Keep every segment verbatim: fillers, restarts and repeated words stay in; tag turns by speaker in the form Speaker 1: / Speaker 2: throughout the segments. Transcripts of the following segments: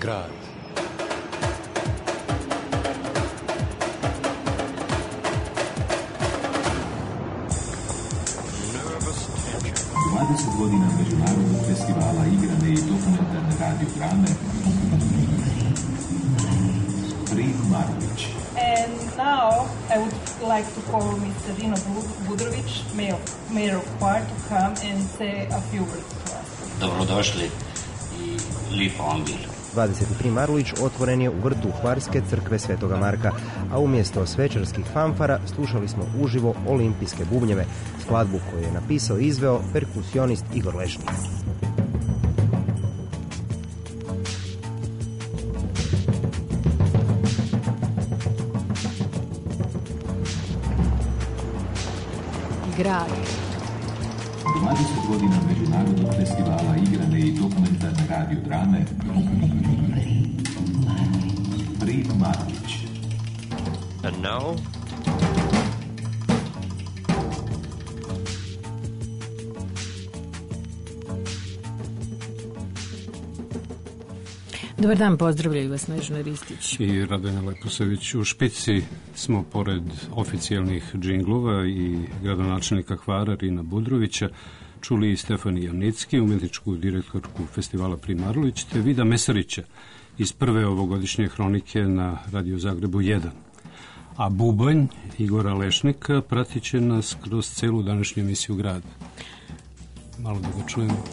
Speaker 1: Grad.
Speaker 2: dvadeset godina Međunarodnog festivala igrane i dokumentarne radiodrame Prim Marulić.
Speaker 3: And now I would like to call mister Dino Budrović, mayor, mayor of Hvar, to come and say a few words to us.
Speaker 4: Dobrodošli i lijepo vam bilo.
Speaker 5: dvadeseti prvi Marulić otvoren je u vrtu Hvarske crkve Svetoga Marka, a umjesto svečarskih fanfara slušali smo uživo olimpijske bubnjeve, skladbu koju je napisao i izveo perkusionist Igor Lešnik.
Speaker 6: Grad.
Speaker 2: dvadeset godina Međunarodnog festivala igrane i dokumentarne radiodrame Prim Marulić.
Speaker 1: And now...
Speaker 6: Dobar dan, pozdravljaju vas Snežana Ristić
Speaker 7: i Radanja Leposević. U špici smo pored oficijalnih džinglova i gradonačelnika Hvara Rina Budrovića čuli i Stefani Javnicki, umjetničku direktorku festivala Prim Marulić, te Vida Mesarića iz prve ovogodišnje hronike na Radio Zagrebu jedan. A bubanj Igora Lešnika pratit će nas kroz celu današnju emisiju Grad. Malo da ga čujemo.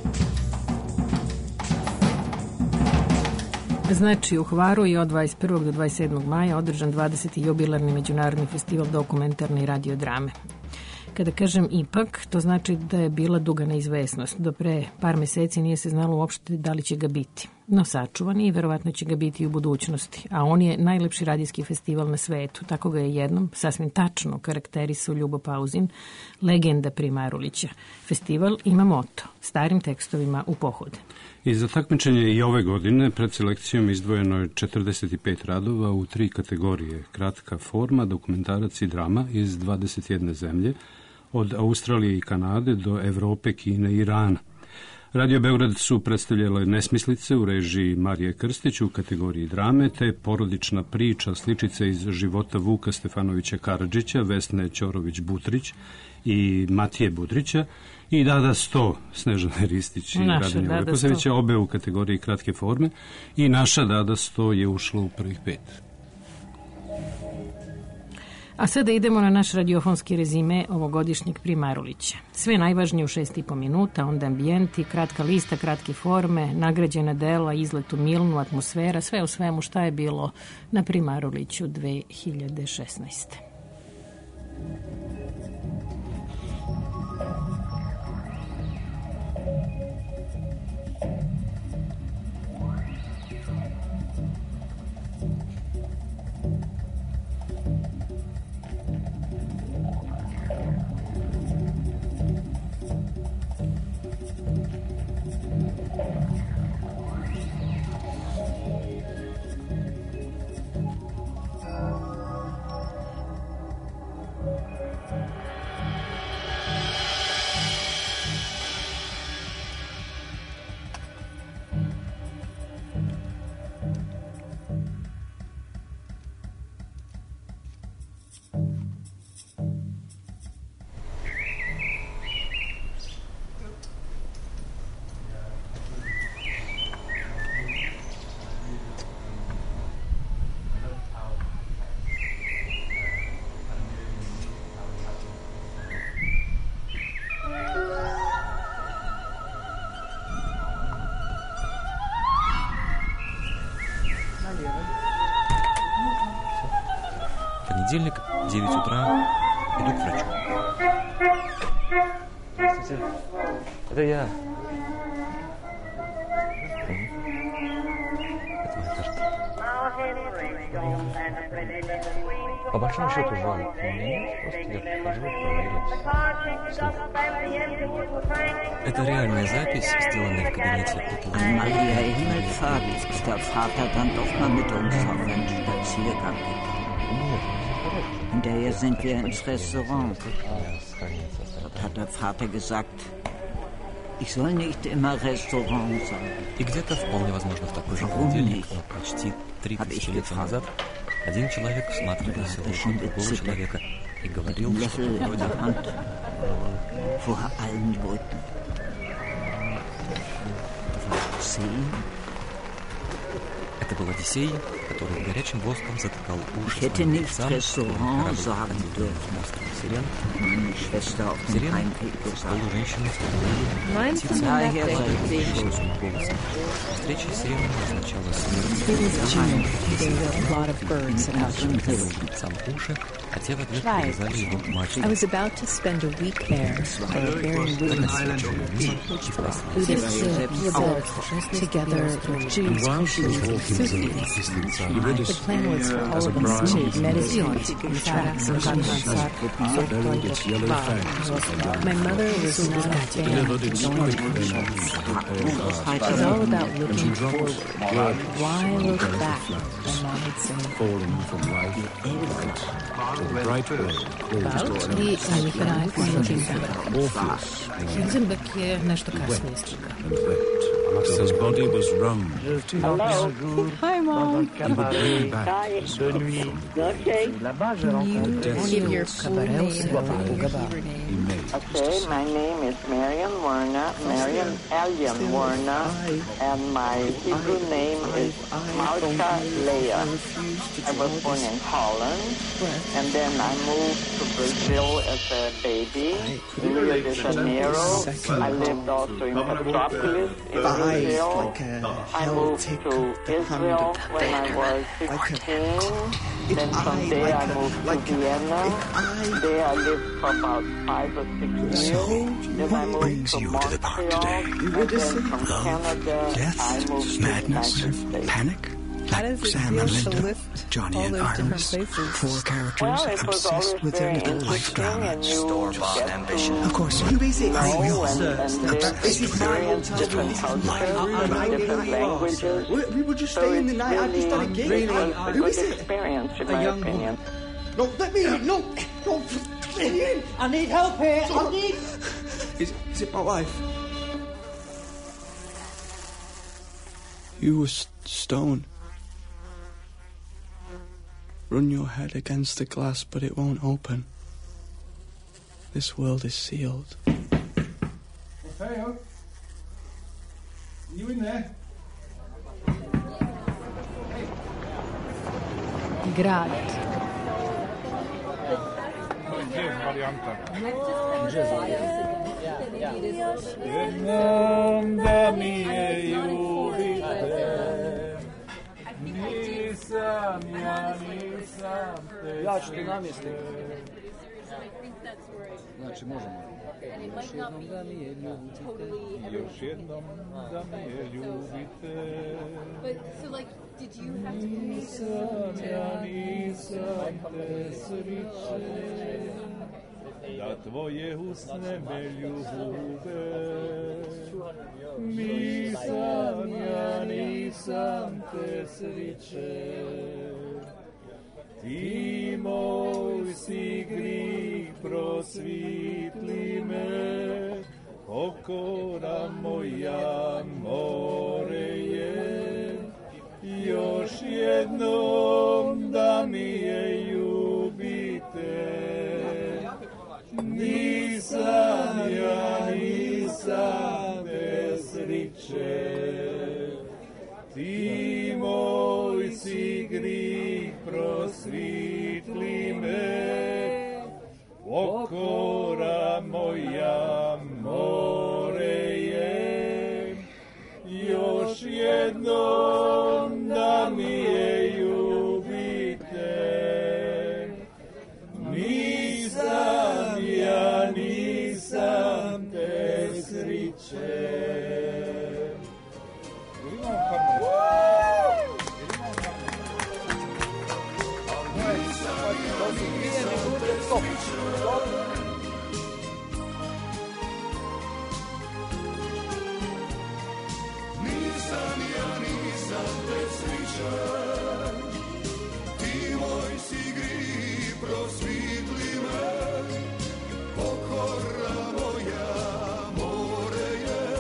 Speaker 6: Znači, u Hvaru je od dvadeset prvog do dvadeset sedmog maja održan dvadeseti jubilarni međunarodni festival dokumentarne i radiodrame. Kada kažem ipak, to znači da je bila duga neizvesnost. Do pre par meseci nije se znalo uopšte da li će ga biti. No sačuvan i verovatno će ga biti i u budućnosti. A on je najlepši radijski festival na svetu. Tako ga je jednom sasvim tačno karakterisao Ljubo Pauzin, legenda Prim Marulića. Festival ima moto: starim tekstovima u pohode.
Speaker 7: I za takmičenje i ove godine pred selekcijom izdvojeno je četrdeset pet radova u tri kategorije: kratka forma, dokumentarac i drama iz dvadeset jedne zemlje, od Australije i Kanade do Evrope, Kine i Irana. Radio Beograd su predstavljale Nesmislice u režiji Marije Krstić u kategoriji drame, te Porodična priča, sličice iz života Vuka Stefanovića Karadžića, Vesne Ćorović-Butrić i Matije Budrića, i Dada sto Snežane Ristić i Radanja Leposevića, obe u kategoriji kratke forme, i naša Dada sto je ušla u prvih pet.
Speaker 6: A sada idemo na naš radiofonski rezime ovogodišnjeg Prim Marulića. Sve najvažnije u šest i po minuta, onda ambijenti, kratka lista, kratke forme, nagrađena dela, izlet u Milnu, atmosfera, sve u svemu šta je bilo na Prim Maruliću dve hiljade šesnaeste.
Speaker 1: Понедельник, девять утра, иду к врачу.
Speaker 8: Здравствуйте. Это я. Это моя карта. По большому счету жаль. У меня нет, просто я прихожу и проверить слух.
Speaker 1: Это реальная запись, сделанная в кабинете Путла.
Speaker 9: Maria Himmelfahrt ist der Vater dann doch mal mit uns auf einen Spaziergang gegangen. Hinterher sind wir ins Restaurant. Dort hat der Vater gesagt, Ich soll nicht immer Restaurant sagen.
Speaker 1: И где-то, вполне возможно, в такой же понедельник, но почти три тысячелетия назад, один человек всматривался в лицо другого человека и говорил, что вроде...
Speaker 9: Vor allen Leuten.
Speaker 1: Это был Одиссей, который горячим воском затыкал уши
Speaker 9: Ich hätte
Speaker 1: своим
Speaker 9: nicht
Speaker 1: лицам,
Speaker 9: Restaurant sagen dürfen.
Speaker 1: Сирен.
Speaker 9: Meine Schwester auf dem
Speaker 1: Сирена
Speaker 9: Heimweg gesagt.
Speaker 1: полуженщины в
Speaker 10: Mine from that day.
Speaker 1: голосом. Встреча с сиреной означала смерть.
Speaker 10: It was June. There were a lot of birds at our campus.
Speaker 1: Сам уши, а те в ответ привязали его к мачте.
Speaker 10: I was about to spend a week there. They were bearing witness. Buddhists lived together with Jews, Christians, and Sufis. The plan was for all of us to meditate on the tracks of Gandhansar. My mother was not a fan of going to workshops. It was all about looking forward. Why look back, the mom would say.
Speaker 6: About i Annie Frank looking back. Hinzenbeck je nešto kasnije stigao.
Speaker 11: His body was round.
Speaker 12: Hello.
Speaker 10: Hi, Mom.
Speaker 11: He would bring back
Speaker 12: Hi.
Speaker 11: something
Speaker 12: Okay.
Speaker 10: Can you give your full name and your name?
Speaker 11: he made.
Speaker 12: Okay, my name is Marion Werner, Marion Alien Werner, and my Hebrew name is Malka Leah. I was born in Holland, and then I moved to Brazil as a baby, in Rio de Janeiro. I lived also in Petropolis, in Brazil. I moved to Israel when I was fifteen. Then from there I moved to Vienna. There I lived for about five or six years. Then I moved to Montreal. And then from Canada I moved to the United States.
Speaker 13: Panic?
Speaker 10: How does it
Speaker 13: Sam
Speaker 10: feel
Speaker 13: and
Speaker 10: to
Speaker 13: Linda,
Speaker 10: lift
Speaker 13: Johnny
Speaker 10: all
Speaker 13: and
Speaker 10: those different
Speaker 13: Iris,
Speaker 10: places?
Speaker 13: four characters
Speaker 12: Well, it was always
Speaker 13: obsessed with their
Speaker 12: very
Speaker 13: little life
Speaker 12: interesting,
Speaker 13: drama.
Speaker 12: and you get
Speaker 13: ambition.
Speaker 12: to
Speaker 13: Of course, who is it?
Speaker 12: know
Speaker 13: I will.
Speaker 12: and, and live, experience different cultures, different languages.
Speaker 14: We were just
Speaker 12: So
Speaker 14: staying the
Speaker 12: it's
Speaker 14: night. I've just done a
Speaker 12: really,
Speaker 14: gig.
Speaker 12: really was a
Speaker 14: Who
Speaker 12: good
Speaker 14: is it?
Speaker 12: experience, in
Speaker 14: A
Speaker 12: my
Speaker 14: young
Speaker 12: opinion.
Speaker 14: No, let me in. No, no. Let me in. I need help here. I need. Is, is it my wife?
Speaker 13: You were st- stone. Run your head against the glass, but it won't open. This world is sealed.
Speaker 15: Hey, you in there?
Speaker 6: Grad.
Speaker 15: Jednom da mi je ljubite, nisam ja, nisam te.
Speaker 14: Ja ću te namjestiti. Znači, možemo.
Speaker 15: Još jednom da mi je ljubite, još jednom da mi je ljubite. Nisam ja, nisam te sriće, da tvoje usne me ljube. Nisam ja, nisam te sriće, ti moj si grih prosvitli me, pokora moja more je, još jednom da mi je ljubite. Nisam ja, nisam te sriće, ti moj si grih prosvitli me, pokora moja more je, još jednom da mi je ljubite. Nisam ja, nisam te sriće. Nisam ja, nisam te sriće, ti moj si grih prosvitli me, pokora moja more je,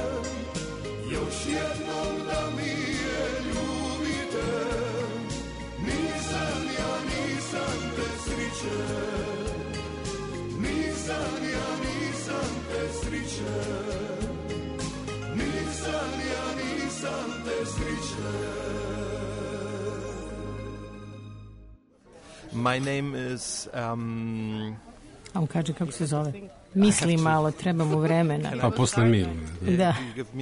Speaker 16: My name is... Um,
Speaker 6: A on kaže kako se zove. Misli malo, treba mu vremena.
Speaker 7: Pa posle Mila.
Speaker 6: Da.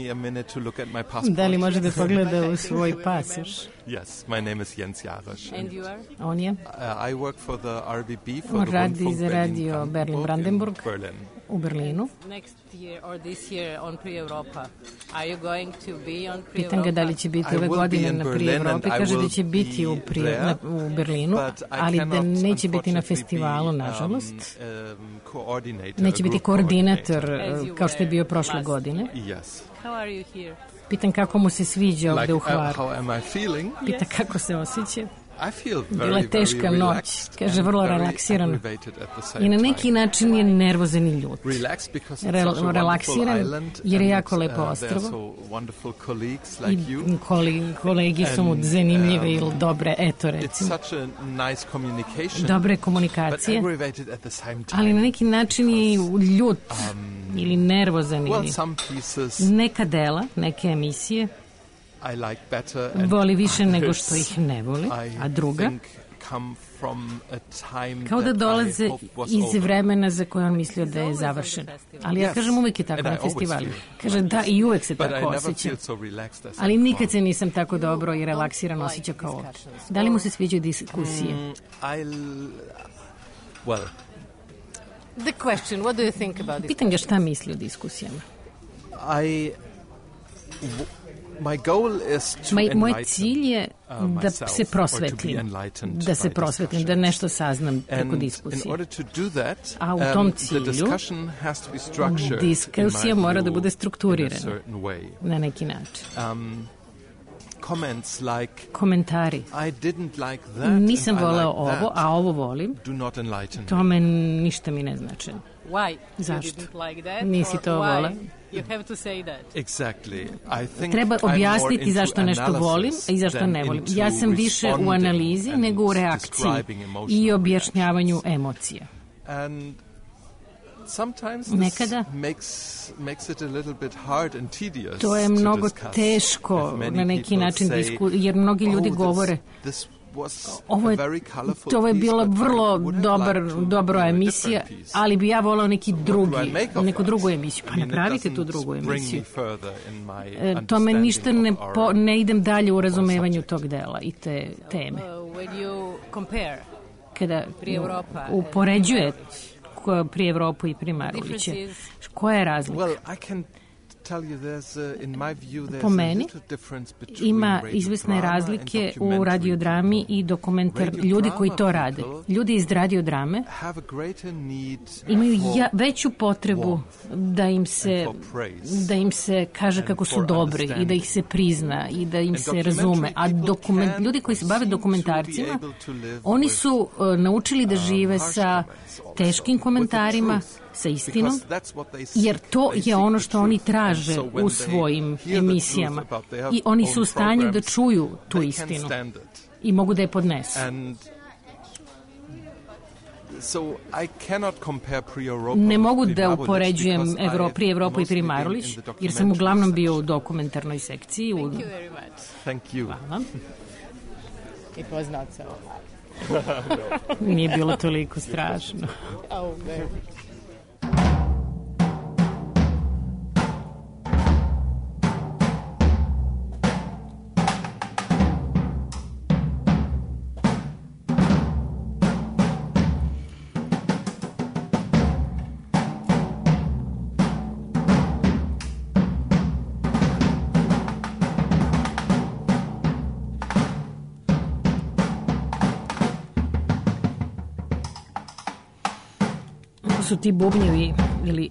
Speaker 6: Da li može da pogleda u svoj pasoš?
Speaker 16: Yes, my name is Jens Jarasch.
Speaker 6: And you are? On je?
Speaker 16: Uh, I work for the R B B, for
Speaker 6: on
Speaker 16: the
Speaker 6: radi za radio Berlin-Brandenburg u Berlinu.
Speaker 17: Next year or this year on Pri Europa. Are you going to be on Pri Europa?
Speaker 6: Pitam ga da li će biti ove godine na Pri Europi. Kaže da će biti u, pri, na, u Berlinu, ali da neće biti na festivalu, nažalost. Neće biti koordinator kao što je bio prošle godine.
Speaker 17: How are you here?
Speaker 6: Pitam kako mu se sviđa ovde u Hvaru. Pita
Speaker 17: Yes.
Speaker 6: kako se osjeća.
Speaker 16: I feel very,
Speaker 6: Bila je teška
Speaker 16: very
Speaker 6: noć, kaže vrlo
Speaker 16: very
Speaker 6: relaksirano.
Speaker 16: aggravated at the same
Speaker 6: I na neki
Speaker 16: time.
Speaker 6: način je nervozan i ljut.
Speaker 16: Relaxed because it's
Speaker 6: Re-
Speaker 16: such a wonderful
Speaker 6: relaksiran
Speaker 16: island
Speaker 6: jer je
Speaker 16: and,
Speaker 6: jako lepo
Speaker 16: uh,
Speaker 6: ostrvo.
Speaker 16: there are so wonderful colleagues
Speaker 6: I
Speaker 16: like you.
Speaker 6: koli, kolegi su mu
Speaker 16: And,
Speaker 6: zanimljive
Speaker 16: um,
Speaker 6: ili dobre, eto
Speaker 16: It's
Speaker 6: recimo.
Speaker 16: such a nice communication,
Speaker 6: Dobre
Speaker 16: but
Speaker 6: komunikacije,
Speaker 16: aggravated at the same time.
Speaker 6: ali na neki način je ljut ili nervozan
Speaker 16: Well,
Speaker 6: ili
Speaker 16: some pieces
Speaker 6: neka dela, neke emisije
Speaker 16: I like better and
Speaker 6: voli više nego
Speaker 16: others
Speaker 6: što ih ne voli,
Speaker 16: I
Speaker 6: a druga
Speaker 16: think come from a time
Speaker 6: kao da
Speaker 16: that
Speaker 6: dolaze
Speaker 16: I hope was
Speaker 6: iz
Speaker 16: over.
Speaker 6: vremena za koje on mislio da je završen. Ali ja
Speaker 16: Yes,
Speaker 6: kažem uvek je tako
Speaker 16: and
Speaker 6: na
Speaker 16: I always
Speaker 6: festivalu.
Speaker 16: feel
Speaker 6: Kaže
Speaker 16: like
Speaker 6: da
Speaker 16: this.
Speaker 6: i uvek se
Speaker 16: But I
Speaker 6: tako
Speaker 16: never
Speaker 6: osjećam.
Speaker 16: feel so relaxed as
Speaker 6: Ali
Speaker 16: I
Speaker 6: nikad se nisam tako dobro i relaksiran osjećao kao ovdje. Da li mu se sviđaju diskusije?
Speaker 16: Mm, I'll, well,
Speaker 17: The question, what do you think about this?
Speaker 6: Pitam ga šta misli o diskusijama.
Speaker 16: I, w- my goal is to
Speaker 6: Moj, moj
Speaker 16: enlighten,
Speaker 6: cilj je
Speaker 16: uh,
Speaker 6: da
Speaker 16: myself,
Speaker 6: se
Speaker 16: or to be
Speaker 6: prosvetlim,
Speaker 16: enlightened
Speaker 6: da se
Speaker 16: by
Speaker 6: prosvetlim, da
Speaker 16: discussions.
Speaker 6: nešto saznam preko
Speaker 16: And in
Speaker 6: diskusije.
Speaker 16: order to do that,
Speaker 6: A u
Speaker 16: um,
Speaker 6: tom
Speaker 16: the
Speaker 6: cilju
Speaker 16: discussion has to be structured,
Speaker 6: diskusija
Speaker 16: in my
Speaker 6: mora da
Speaker 16: view,
Speaker 6: bude
Speaker 16: in a
Speaker 6: strukturirana
Speaker 16: certain way.
Speaker 6: na neki način.
Speaker 16: Um, comments like,
Speaker 6: Komentari.
Speaker 16: I didn't like that, and
Speaker 6: Nisam
Speaker 16: I
Speaker 6: voleo
Speaker 16: like
Speaker 6: ovo,
Speaker 16: that,
Speaker 6: a ovo volim.
Speaker 16: do not enlighten me.
Speaker 6: To me ništa mi ne znači.
Speaker 17: Why?
Speaker 6: Zašto?
Speaker 17: You didn't like that?
Speaker 6: Nisi
Speaker 17: or
Speaker 6: to
Speaker 17: why?
Speaker 6: voleo?
Speaker 17: You have to say that.
Speaker 16: Exactly. I think
Speaker 6: Treba
Speaker 16: I'm more
Speaker 6: objasniti
Speaker 16: into
Speaker 6: zašto nešto
Speaker 16: analysis
Speaker 6: volim i zašto
Speaker 16: than
Speaker 6: ne volim.
Speaker 16: into
Speaker 6: Ja sam više u
Speaker 16: responding
Speaker 6: analizi
Speaker 16: and
Speaker 6: nego u reakciji
Speaker 16: describing emotional
Speaker 6: i objašnjavanju emocija.
Speaker 16: And sometimes this
Speaker 6: Nekada
Speaker 16: makes makes it a little bit hard and tedious.
Speaker 6: to je
Speaker 16: to
Speaker 6: mnogo
Speaker 16: discuss.
Speaker 6: teško
Speaker 16: If many
Speaker 6: na neki
Speaker 16: people
Speaker 6: način
Speaker 16: say,
Speaker 6: disku, jer mnogi ljudi
Speaker 16: "Oh, this-
Speaker 6: govore
Speaker 16: this was
Speaker 6: ovo
Speaker 16: a
Speaker 6: je,
Speaker 16: very colorful
Speaker 6: to je
Speaker 16: piece,
Speaker 6: bila
Speaker 16: but I
Speaker 6: vrlo
Speaker 16: would have
Speaker 6: dobar,
Speaker 16: liked to
Speaker 6: dobra
Speaker 16: do a
Speaker 6: emisija,
Speaker 16: different piece."
Speaker 6: ali bi ja volao neki drugi,
Speaker 16: What do I make of
Speaker 6: neku
Speaker 16: that?
Speaker 6: drugu emisiju. Pa
Speaker 16: I mean, it
Speaker 6: napravite tu
Speaker 16: doesn't
Speaker 6: drugu
Speaker 16: bring
Speaker 6: emisiju.
Speaker 16: me further in my
Speaker 6: E, To me ništa ne,
Speaker 16: understanding of
Speaker 6: po,
Speaker 16: our-
Speaker 6: ne idem dalje u razumevanju tog dela i te teme.
Speaker 17: Uh, when you compare
Speaker 6: Kada
Speaker 17: Pri Europa
Speaker 6: upoređuje ko- Pri Evropu i Pri Maruliće, koja je razlika?
Speaker 16: Well, I can tell you there's a, in my view there's
Speaker 6: Po
Speaker 16: a
Speaker 6: meni
Speaker 16: little difference between
Speaker 6: ima
Speaker 16: radio
Speaker 6: izvesne
Speaker 16: drama
Speaker 6: razlike
Speaker 16: and
Speaker 6: u
Speaker 16: documentary.
Speaker 6: radiodrami i dokumentar.
Speaker 16: Radio
Speaker 6: Ljudi koji
Speaker 16: drama
Speaker 6: to rade,
Speaker 16: people
Speaker 6: ljudi iz radiodrame
Speaker 16: have a greater need
Speaker 6: imaju
Speaker 16: for
Speaker 6: ja, veću potrebu da im se
Speaker 16: and for praise
Speaker 6: da im se kaže
Speaker 16: and
Speaker 6: kako su
Speaker 16: for
Speaker 6: dobri i da ih se
Speaker 16: understanding.
Speaker 6: prizna i da im
Speaker 16: And
Speaker 6: se
Speaker 16: documentary
Speaker 6: razume. A
Speaker 16: people
Speaker 6: dokument,
Speaker 16: can
Speaker 6: ljudi koji se
Speaker 16: or
Speaker 6: bave
Speaker 16: seem to
Speaker 6: dokumentarcima,
Speaker 16: be able to live
Speaker 6: oni
Speaker 16: with,
Speaker 6: su uh, naučili da žive
Speaker 16: harsh
Speaker 6: sa
Speaker 16: comments also,
Speaker 6: teškim
Speaker 16: with the
Speaker 6: komentarima,
Speaker 16: truth,
Speaker 6: sa istinom,
Speaker 16: because that's what they seek.
Speaker 6: jer to
Speaker 16: They
Speaker 6: je
Speaker 16: seek
Speaker 6: ono
Speaker 16: the
Speaker 6: što oni
Speaker 16: truth.
Speaker 6: traže
Speaker 16: And so when
Speaker 6: u
Speaker 16: they
Speaker 6: svojim
Speaker 16: hear the truth
Speaker 6: emisijama.
Speaker 16: about their
Speaker 6: I oni su
Speaker 16: own
Speaker 6: u stanju da
Speaker 16: programs,
Speaker 6: čuju tu
Speaker 16: they can
Speaker 6: istinu
Speaker 16: stand it.
Speaker 6: i mogu da je podnesu.
Speaker 16: And so I cannot compare Pri Europa
Speaker 6: Ne
Speaker 16: with
Speaker 6: mogu
Speaker 16: Pri
Speaker 6: da
Speaker 16: Marulić
Speaker 6: upoređujem
Speaker 16: because
Speaker 6: Evro,
Speaker 16: I
Speaker 6: Pri Evropu i
Speaker 16: mostly
Speaker 6: Pri
Speaker 16: been in
Speaker 6: Marulić,
Speaker 16: the
Speaker 6: jer sam
Speaker 16: documentary
Speaker 6: uglavnom bio u
Speaker 16: section.
Speaker 6: dokumentarnoj sekciji. U...
Speaker 17: Thank you very much.
Speaker 16: Thank you.
Speaker 6: Hvala.
Speaker 17: It was not so.
Speaker 6: Nije bilo toliko strašno.
Speaker 17: Oh, very.
Speaker 6: Ovo su ti bubnjevi ili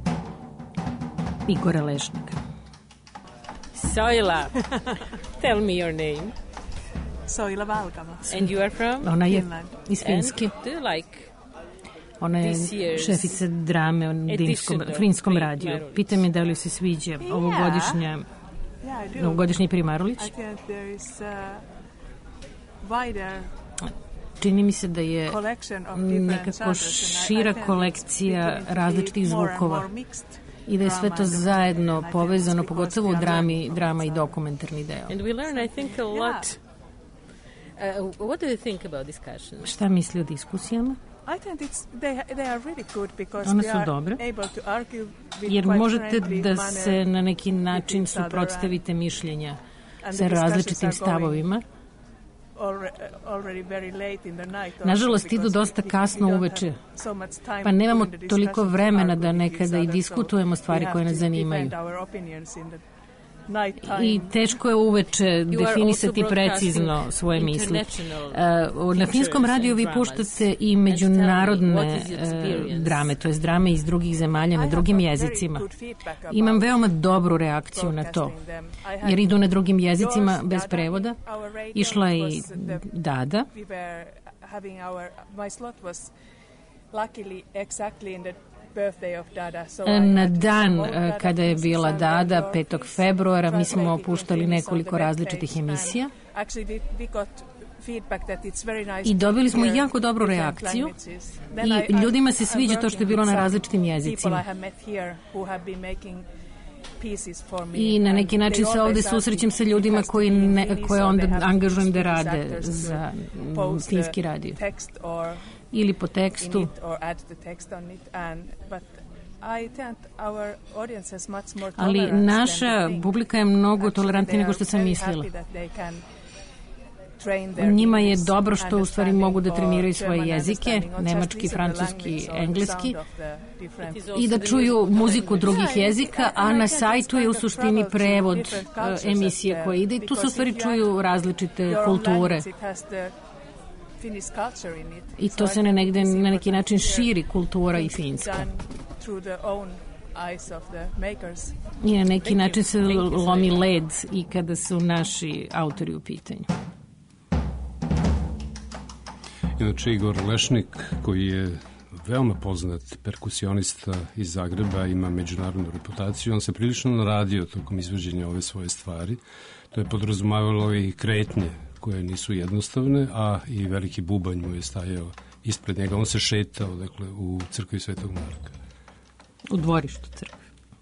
Speaker 6: Igora Lešnika.
Speaker 17: Soila, tell me your name.
Speaker 18: Soila Valkama.
Speaker 17: And you are from?
Speaker 6: Ona je
Speaker 18: Finland.
Speaker 6: iz Finske.
Speaker 17: And do you like
Speaker 6: Ona je
Speaker 17: this year's
Speaker 6: šefica drame u dinskom,
Speaker 17: edition of
Speaker 6: finskom
Speaker 17: Pri
Speaker 6: radiju.
Speaker 17: Marulić?
Speaker 6: Pita me da li se sviđa ovogodišnja,
Speaker 18: Yeah, I do.
Speaker 6: ovogodišnji Pri Marulić.
Speaker 18: I think there is a wider
Speaker 6: Čini mi se da je
Speaker 18: collection of different
Speaker 6: nekako
Speaker 18: genres, and I- I
Speaker 6: šira
Speaker 18: think it's
Speaker 6: kolekcija
Speaker 18: becoming
Speaker 6: različitih
Speaker 18: more and
Speaker 6: zvukova
Speaker 18: more mixed.
Speaker 6: I da je sve to zajedno povezano, pogotovo u drami, drama i dokumentarni deo.
Speaker 19: And we learn, I think, a lot. Uh, what do you think about discussions?
Speaker 6: Šta misli o diskusijama?
Speaker 18: I think it's, they, they are really good because
Speaker 6: One
Speaker 18: we
Speaker 6: su
Speaker 18: are
Speaker 6: dobre,
Speaker 18: able to argue with
Speaker 6: jer
Speaker 18: quite
Speaker 6: možete
Speaker 18: friendly
Speaker 6: da
Speaker 18: manner
Speaker 6: se na neki
Speaker 18: with
Speaker 6: način
Speaker 18: each other
Speaker 6: suprotstavite mišljenja
Speaker 18: and
Speaker 6: sa
Speaker 18: the discussions
Speaker 6: različitim
Speaker 18: are going
Speaker 6: stavovima.
Speaker 18: alre- already very late in the night also
Speaker 6: Nažalost, idu
Speaker 18: because
Speaker 6: dosta
Speaker 18: we- we
Speaker 6: kasno
Speaker 18: don't
Speaker 6: uveče,
Speaker 18: have so much time
Speaker 6: pa nemamo
Speaker 18: during the
Speaker 6: toliko
Speaker 18: discussion to
Speaker 6: vremena
Speaker 18: argue
Speaker 6: da
Speaker 18: with each
Speaker 6: nekada i
Speaker 18: other, so
Speaker 6: diskutujemo stvari
Speaker 18: we
Speaker 6: koje
Speaker 18: have
Speaker 6: nas
Speaker 18: to
Speaker 6: zanimaju.
Speaker 18: defend our opinions in the night time.
Speaker 6: I teško je uveče
Speaker 19: are
Speaker 6: definisati
Speaker 19: also
Speaker 6: precizno
Speaker 19: broadcasting
Speaker 6: svoje misli.
Speaker 19: international
Speaker 6: Uh, na finskom radiju vi
Speaker 19: and dramas.
Speaker 6: puštate i
Speaker 19: And
Speaker 6: međunarodne
Speaker 19: tell me, what is your
Speaker 6: uh,
Speaker 19: experience?
Speaker 6: drame, to je drame iz drugih zemalja na drugim jezicima. Imam veoma dobru reakciju na to, jer idu na drugim jezicima bez prevoda. Išla je i Dada.
Speaker 18: We were having our, my slot was luckily exactly in the birthday of Dada. So I
Speaker 6: Na
Speaker 18: had to
Speaker 6: dan
Speaker 18: promote
Speaker 6: uh,
Speaker 18: Dada
Speaker 6: kada je
Speaker 18: pieces
Speaker 6: bila
Speaker 18: and
Speaker 6: Dada,
Speaker 18: your
Speaker 6: petog
Speaker 18: piece
Speaker 6: februara, mi smo
Speaker 18: translated
Speaker 6: puštali
Speaker 18: in Finnish on
Speaker 6: nekoliko
Speaker 18: the
Speaker 6: različitih
Speaker 18: webpage.
Speaker 6: emisija.
Speaker 18: And actually we, we got feedback that it's very nice
Speaker 6: I dobili smo
Speaker 18: to hear
Speaker 6: jako dobru
Speaker 18: different
Speaker 6: reakciju
Speaker 18: languages. Then
Speaker 6: i
Speaker 18: I- I-
Speaker 6: ljudima se
Speaker 18: I'm
Speaker 6: sviđa to što je
Speaker 18: working
Speaker 6: bilo
Speaker 18: with
Speaker 6: na
Speaker 18: some
Speaker 6: različitim
Speaker 18: people
Speaker 6: jezicima.
Speaker 18: I have met here who have been making pieces for me.
Speaker 6: I na
Speaker 18: And
Speaker 6: neki način
Speaker 18: they
Speaker 6: se
Speaker 18: always
Speaker 6: ovde
Speaker 18: ask
Speaker 6: susrećem
Speaker 18: me,
Speaker 6: sa
Speaker 18: it
Speaker 6: ljudima
Speaker 18: has to
Speaker 6: koji
Speaker 18: be in
Speaker 6: ne,
Speaker 18: Finnish,
Speaker 6: koje
Speaker 18: or
Speaker 6: onda
Speaker 18: they have to
Speaker 6: angažujem
Speaker 18: use
Speaker 6: da
Speaker 18: Finnish
Speaker 6: rade
Speaker 18: actors to
Speaker 6: za mm,
Speaker 18: post the
Speaker 6: finski radio.
Speaker 18: text or
Speaker 6: Ili po
Speaker 18: in
Speaker 6: tekstu.
Speaker 18: it or add the text on it. And, but I think our audience has much more
Speaker 6: Ali
Speaker 18: tolerance than
Speaker 6: naša
Speaker 18: they think.
Speaker 6: publika je mnogo
Speaker 18: Actually,
Speaker 6: tolerantnija
Speaker 18: they
Speaker 6: nego
Speaker 18: are
Speaker 6: što sam
Speaker 18: very
Speaker 6: mislila.
Speaker 18: happy that they can train their
Speaker 6: Njima je
Speaker 18: English
Speaker 6: dobro što u stvari mogu da
Speaker 18: understanding
Speaker 6: treniraju
Speaker 18: or
Speaker 6: svoje
Speaker 18: German
Speaker 6: jezike,
Speaker 18: understanding, or just
Speaker 6: nemački,
Speaker 18: listen the
Speaker 6: francuski,
Speaker 18: language or the
Speaker 6: engleski,
Speaker 18: sound of the different-
Speaker 6: i da čuju muziku drugih jezika, a na sajtu je u suštini prevod e, emisije koje ide i tu se u stvari čuju različite
Speaker 18: Your own
Speaker 6: kulture.
Speaker 18: language, it has the Finnish culture in it.
Speaker 6: I to
Speaker 18: So
Speaker 6: se
Speaker 18: I
Speaker 6: na,
Speaker 18: think
Speaker 6: negde,
Speaker 18: it's
Speaker 6: na neki
Speaker 18: important
Speaker 6: način
Speaker 18: to hear
Speaker 6: širi kultura i
Speaker 18: things
Speaker 6: finska.
Speaker 18: done through the own eyes of the makers.
Speaker 6: I na neki
Speaker 18: Thank you.
Speaker 6: način se
Speaker 18: Thank you,
Speaker 6: lomi
Speaker 18: Selena.
Speaker 6: led i kada su naši autori u pitanju.
Speaker 7: Inače, Igor Lešnik, koji je veoma poznat perkusionista iz Zagreba, ima međunarodnu reputaciju, on se prilično naradio tokom izvođenja ove svoje stvari. To je podrazumavalo i kretnje koje nisu jednostavne, a i veliki bubanj mu je stajao ispred njega. On se šetao, dakle, u crkvi Svetog Marka.
Speaker 6: U dvorištu crkve.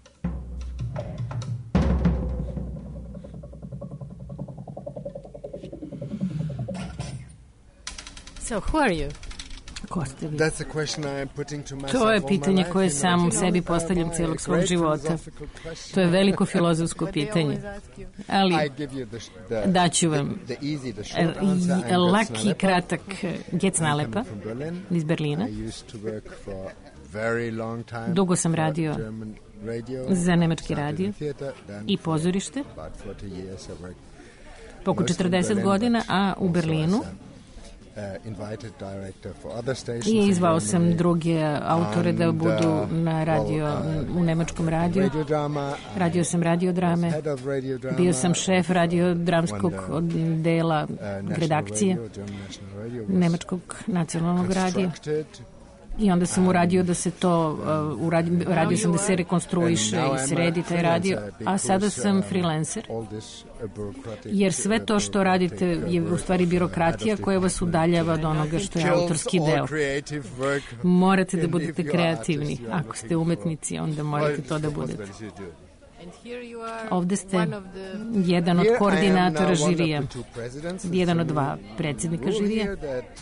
Speaker 19: So, who are you?
Speaker 6: Ko ste vi?
Speaker 20: That's a question I am putting to myself
Speaker 6: To je
Speaker 20: all my
Speaker 6: pitanje
Speaker 20: life,
Speaker 6: koje
Speaker 20: you know.
Speaker 6: sam sebi postavljam celog svog života. To je veliko filozofsko pitanje. Ali
Speaker 20: I give you the, the,
Speaker 6: daću vam
Speaker 20: the, the easy, the short
Speaker 6: e,
Speaker 20: answer. I'm
Speaker 6: i-
Speaker 20: Götz
Speaker 6: laki,
Speaker 20: Nalepa.
Speaker 6: kratak Gec
Speaker 20: I'm
Speaker 6: Nalepa
Speaker 20: coming from Berlin.
Speaker 6: iz Berlina.
Speaker 20: I used to work for very long time
Speaker 6: Dugo sam
Speaker 20: for
Speaker 6: radio
Speaker 20: German radio,
Speaker 6: za nemački
Speaker 20: started
Speaker 6: radio
Speaker 20: in theater, then
Speaker 6: i
Speaker 20: for
Speaker 6: pozorište.
Speaker 20: about forty years I worked
Speaker 6: Oko
Speaker 20: mostly in
Speaker 6: četrdeset
Speaker 20: Berlin,
Speaker 6: godina,
Speaker 20: but
Speaker 6: a u
Speaker 20: also
Speaker 6: Berlinu.
Speaker 20: as a, uh, invited director for other stations
Speaker 6: I
Speaker 20: in
Speaker 6: izvao sam
Speaker 20: Germany.
Speaker 6: druge autore da
Speaker 20: And,
Speaker 6: budu
Speaker 20: uh,
Speaker 6: na radio,
Speaker 20: well, uh,
Speaker 6: u nemačkom radiju.
Speaker 20: radio drama,
Speaker 6: Radio sam radio drame.
Speaker 20: head of radio drama,
Speaker 6: Bio sam šef radio dramskog
Speaker 20: when the,
Speaker 6: dela
Speaker 20: uh, national
Speaker 6: redakcije
Speaker 20: radio, German national radio was
Speaker 6: nemačkog nacionalnog radija.
Speaker 20: constructed.
Speaker 6: I onda sam uradio da se to, uh, uradio, radio sam da se rekonstruiše
Speaker 20: And now
Speaker 6: i
Speaker 20: I'm a
Speaker 6: sredi taj radio,
Speaker 20: freelancer
Speaker 6: a sada
Speaker 20: because,
Speaker 6: sam
Speaker 20: um,
Speaker 6: freelancer.
Speaker 20: all this, uh, bureaucratic,
Speaker 6: Jer sve to što radite je u stvari birokratija koja vas udaljava od onoga što je autorski deo. Morate da budete kreativni. Ako ste umetnici, onda morate to da budete. Ovde ste jedan od koordinatora žirija, jedan od dva predsjednika žirija.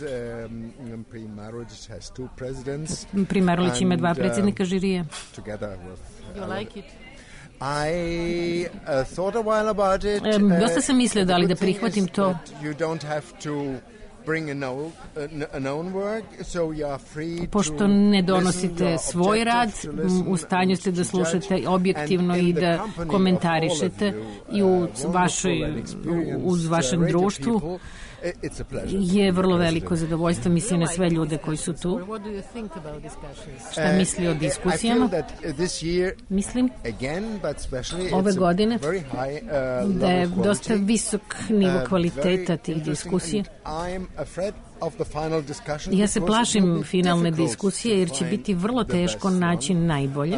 Speaker 6: Primarulić ima dva predsjednika žirija.
Speaker 19: You like it?
Speaker 20: I uh, thought a while about it.
Speaker 6: Um, dosta
Speaker 20: Uh,
Speaker 6: sam mislio da li da
Speaker 20: the good thing
Speaker 6: prihvatim
Speaker 20: is
Speaker 6: to.
Speaker 20: that You don't have to bring a no, a, a known work, so you are free
Speaker 6: Pošto
Speaker 20: to
Speaker 6: ne
Speaker 20: listen,
Speaker 6: donosite
Speaker 20: you are
Speaker 6: svoj rad,
Speaker 20: objective to listen
Speaker 6: u stanju ste
Speaker 20: and
Speaker 6: da
Speaker 20: to
Speaker 6: slušate
Speaker 20: judge.
Speaker 6: objektivno
Speaker 20: And in
Speaker 6: i
Speaker 20: the
Speaker 6: da
Speaker 20: company of
Speaker 6: komentarišete
Speaker 20: all of you,
Speaker 6: i u
Speaker 20: uh, wonderful
Speaker 6: vašoj,
Speaker 20: and experienced,
Speaker 6: uz
Speaker 20: uh,
Speaker 6: vašem
Speaker 20: radio
Speaker 6: društvu
Speaker 20: people, it's a pleasure.
Speaker 6: je vrlo veliko zadovoljstvo. Mislim na sve ljude koji su tu.
Speaker 19: What do you think about discussions?
Speaker 6: Šta misli o
Speaker 20: Uh,
Speaker 6: diskusijama?
Speaker 20: I feel that uh, this year,
Speaker 6: Mislim
Speaker 20: again, but especially
Speaker 6: ove
Speaker 20: it's a
Speaker 6: godine
Speaker 20: very high, uh,
Speaker 6: da je
Speaker 20: level
Speaker 6: dosta
Speaker 20: quality.
Speaker 6: visok nivo
Speaker 20: Uh,
Speaker 6: kvaliteta
Speaker 20: very
Speaker 6: tih
Speaker 20: interesting,
Speaker 6: diskusija.
Speaker 20: and I'm afraid
Speaker 6: Ja se plašim finalne diskusije jer će biti vrlo teško naći najbolje.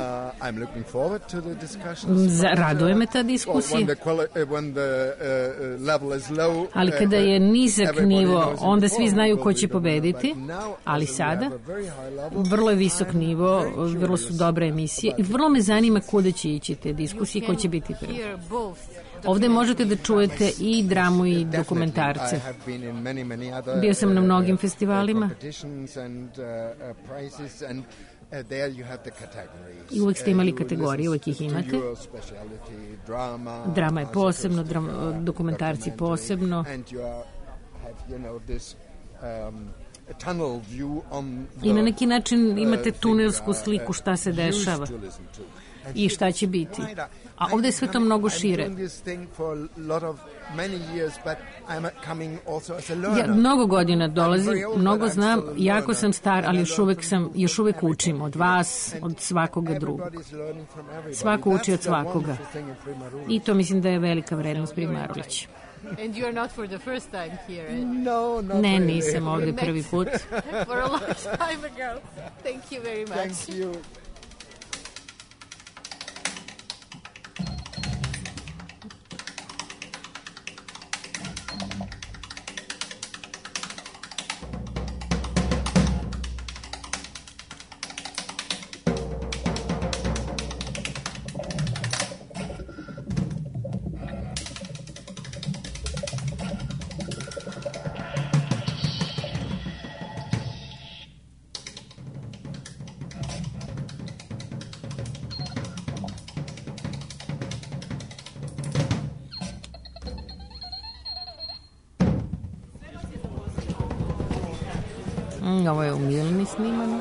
Speaker 6: Raduje me ta diskusija. Ali kada je nizak nivo, onda svi znaju ko će pobediti. Ali sada, vrlo je visok nivo, vrlo su dobre emisije i vrlo me zanima kuda će ići te diskusije, ko će biti prvi. Ovdje možete da čujete i dramu i dokumentarce. Bio sam na mnogim festivalima i uvijek ste imali kategorije, uvijek ih imate. Drama je posebno, dokumentarci posebno. I na neki način imate tunelsku sliku šta se dešava i šta će biti. A ovdje je sve to mnogo šire. Ja mnogo godina dolazim, mnogo znam, jako sam star, ali još uvijek, sam, još uvijek učim od vas, od svakoga drugog. Svako uči od svakoga. I to mislim da je velika vrednost Primarulić.
Speaker 17: And you are not for the first time here. Eh?
Speaker 20: No, not
Speaker 6: Ne,
Speaker 20: really.
Speaker 6: nisam ovdje prvi put.
Speaker 17: For a long time ago. Thank you very much.
Speaker 20: Thank you.
Speaker 6: Ovo je u Milni snimano.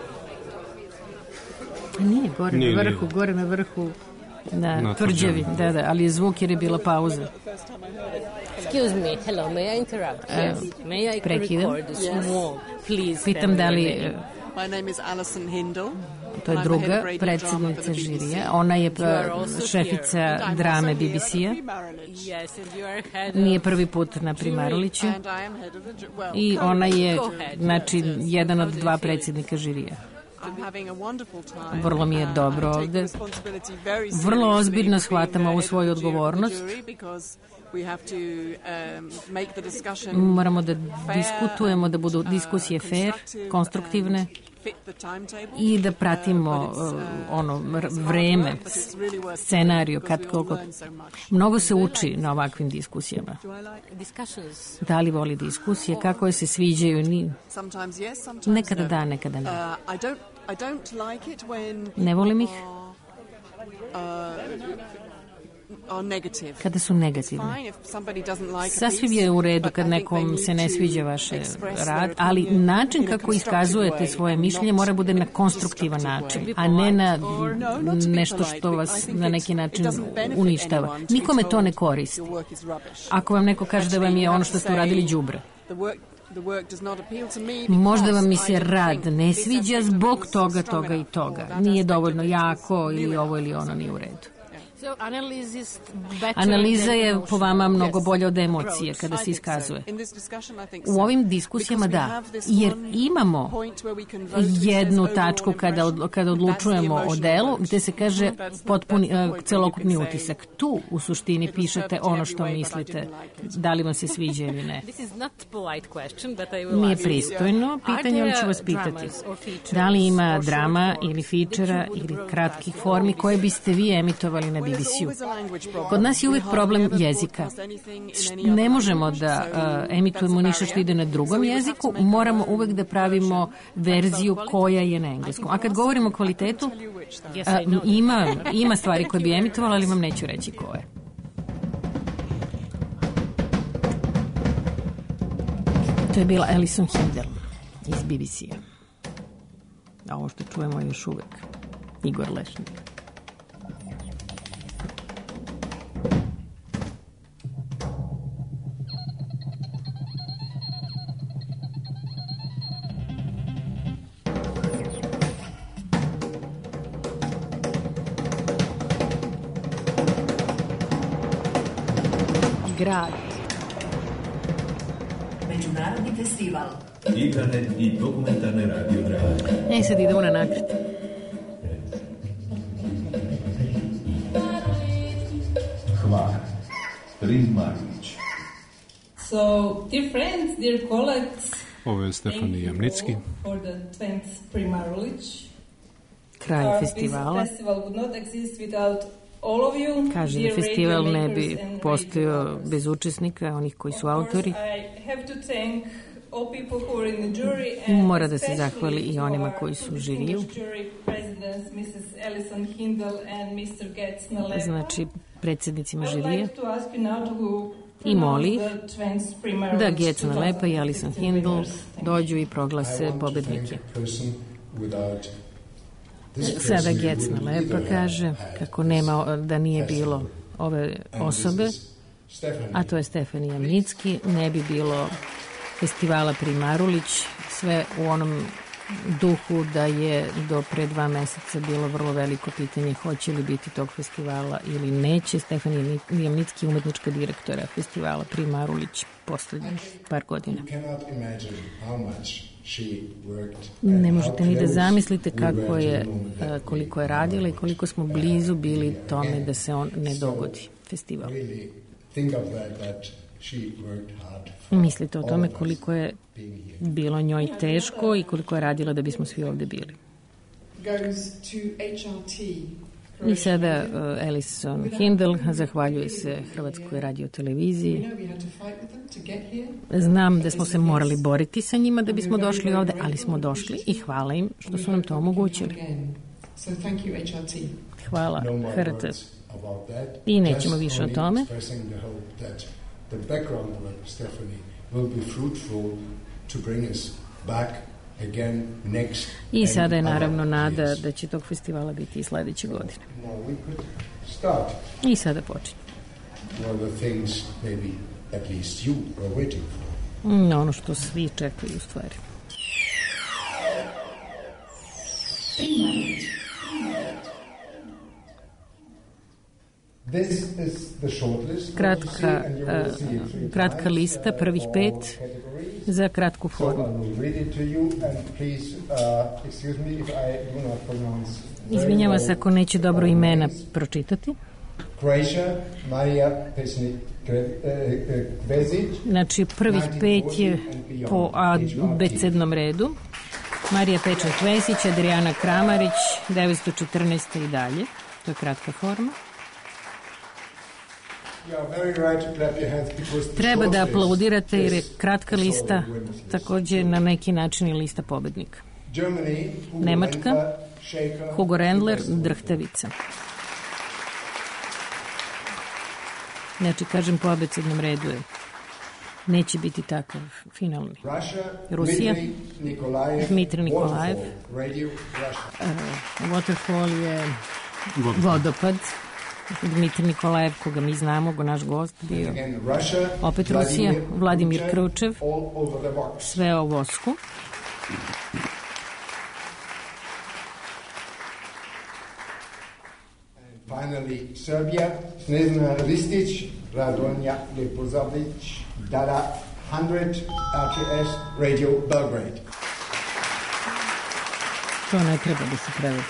Speaker 6: Nije, gore
Speaker 7: nije,
Speaker 6: na vrhu,
Speaker 7: nije.
Speaker 6: gore na vrhu na,
Speaker 7: na
Speaker 6: tvrđavi. Da, da, ali je zvuk jer je bila pauza.
Speaker 19: Excuse me, hello, may I interrupt? Yes. May I
Speaker 6: Prekidam.
Speaker 19: record this small, please?
Speaker 6: Pitam da li...
Speaker 19: family name?
Speaker 21: My name is Alison Hindle.
Speaker 6: To je druga predsjednica žirija. Ona je šefica drame B B C-a. Nije prvi put na Primaruliću. I ona je, znači, jedan od dva predsjednika žirija. Vrlo mi je dobro ovde. Vrlo ozbiljno shvatam ovu svoju odgovornost. Moramo da diskutujemo, da budu diskusije fair, konstruktivne i da pratimo uh, ono vreme, scenariju, kad koliko. Mnogo se uči na ovakvim diskusijama. Da li voli diskusije, kako je se sviđaju, ni... nekada da, nekada ne. Ne volim ih kada su negativne. Sasvim je u redu kad nekom se ne sviđa vaš rad, ali način kako iskazujete svoje mišljenje mora bude na konstruktivan način, a ne na nešto što vas na neki način uništava. Nikome to ne koristi. Ako vam neko kaže da vam je ono što ste uradili đubre, možda vam mi se rad ne sviđa zbog toga, toga i toga. Nije dovoljno jako ili ovo ili ono nije u redu. Analiza je po vama mnogo bolja od emocije kada se iskazuje. U ovim diskusijama da, jer imamo jednu tačku kada, od, kada odlučujemo o delu gde se kaže potpuni, uh, celokupni utisak. Tu u suštini pišete ono što mislite, da li vam se sviđa ili ne. Nije pristojno pitanje, ali ću vas pitati. Da li ima drama ili fičera ili kratkih formi koje biste vi emitovali na B B C-u? Kod nas je uvijek problem jezika. Ne možemo da uh, emitujemo ništa što ide na drugom jeziku, moramo uvijek da pravimo verziju koja je na engleskom. A kad govorimo o kvalitetu, uh, ima, ima stvari koje bi emitovala, ali vam neću reći koje. To je bila Alison Hindle iz B B C-a. A ovo što čujemo još uvijek Igor Lešnik.
Speaker 22: Grad. Međunarodni festival
Speaker 2: Igrane i dokumentarne radiodrame.
Speaker 6: E, sad idemo na nagrade.
Speaker 2: Hvar, Primarović.
Speaker 3: So, dear friends, dear colleagues,
Speaker 7: ovo je Stefani Jamnicki.
Speaker 3: For the twentieth Primarović.
Speaker 6: Kraj festivala. Kaže da festival ne bi postojao bez učesnika, onih koji su autori. Mora da se zahvali i onima koji su u žiriju. Znači, predsjednicima žirije. I moli da Gecna Lepa i Alison Hindle dođu i proglase pobednike. Sada Gecna Lepa kaže kako nema, da nije bilo ove osobe, a to je Stefani Jamnicki, ne bi bilo festivala Primarulić, sve u onom duhu da je do pre dva meseca bilo vrlo veliko pitanje hoće li biti tog festivala ili neće. Stefani Jamnicki, umetnička direktora festivala Primarulić poslednjih par godina. Ne možete ni da zamislite kako je, koliko je radila i koliko smo blizu bili tome da se on ne dogodi, festival. Mislite o tome koliko je bilo njoj teško i koliko je radila da bismo svi ovde bili. I sada uh, Alison Hindle zahvaljuje se Hrvatskoj radioteleviziji. Znam da smo se morali boriti sa njima da bismo došli ovde, ali smo došli i hvala im što su nam to omogućili. Hvala H R T. I nećemo više o tome. I sada je naravno nada da će tog festivala biti i sledeće godine. I sada počinje. Mm, ono što svi čekaju u stvari. Kratka, uh, kratka lista, prvih pet za kratku formu. Izvinjavam se ako neće dobro imena pročitati. Znači, prvih pet je po abecednom redu. Marija Pečan-Kvesić, Adriana Kramarić, devetsto četrnaesta i dalje. To je kratka forma. Treba da aplaudirate jer je kratka lista takođe na neki način i lista pobednika. Nemačka, Hugo Rendler, Drhtavica. Znači, kažem, po abecednom redu je. Neće biti takav finalni. Rusija, Dmitri Nikolajev, uh, Waterfall je vodopad. Dmitri Nikolajev, koga mi znamo, go naš gost bio. Opet Rusija, Vladimir Kručev, sve o vosku.
Speaker 20: Finally, Serbia, Snezna Ristić, Radonja Lepozavić, Dara one hundred R T S Radio Belgrade.
Speaker 6: To ne treba da se prevodi.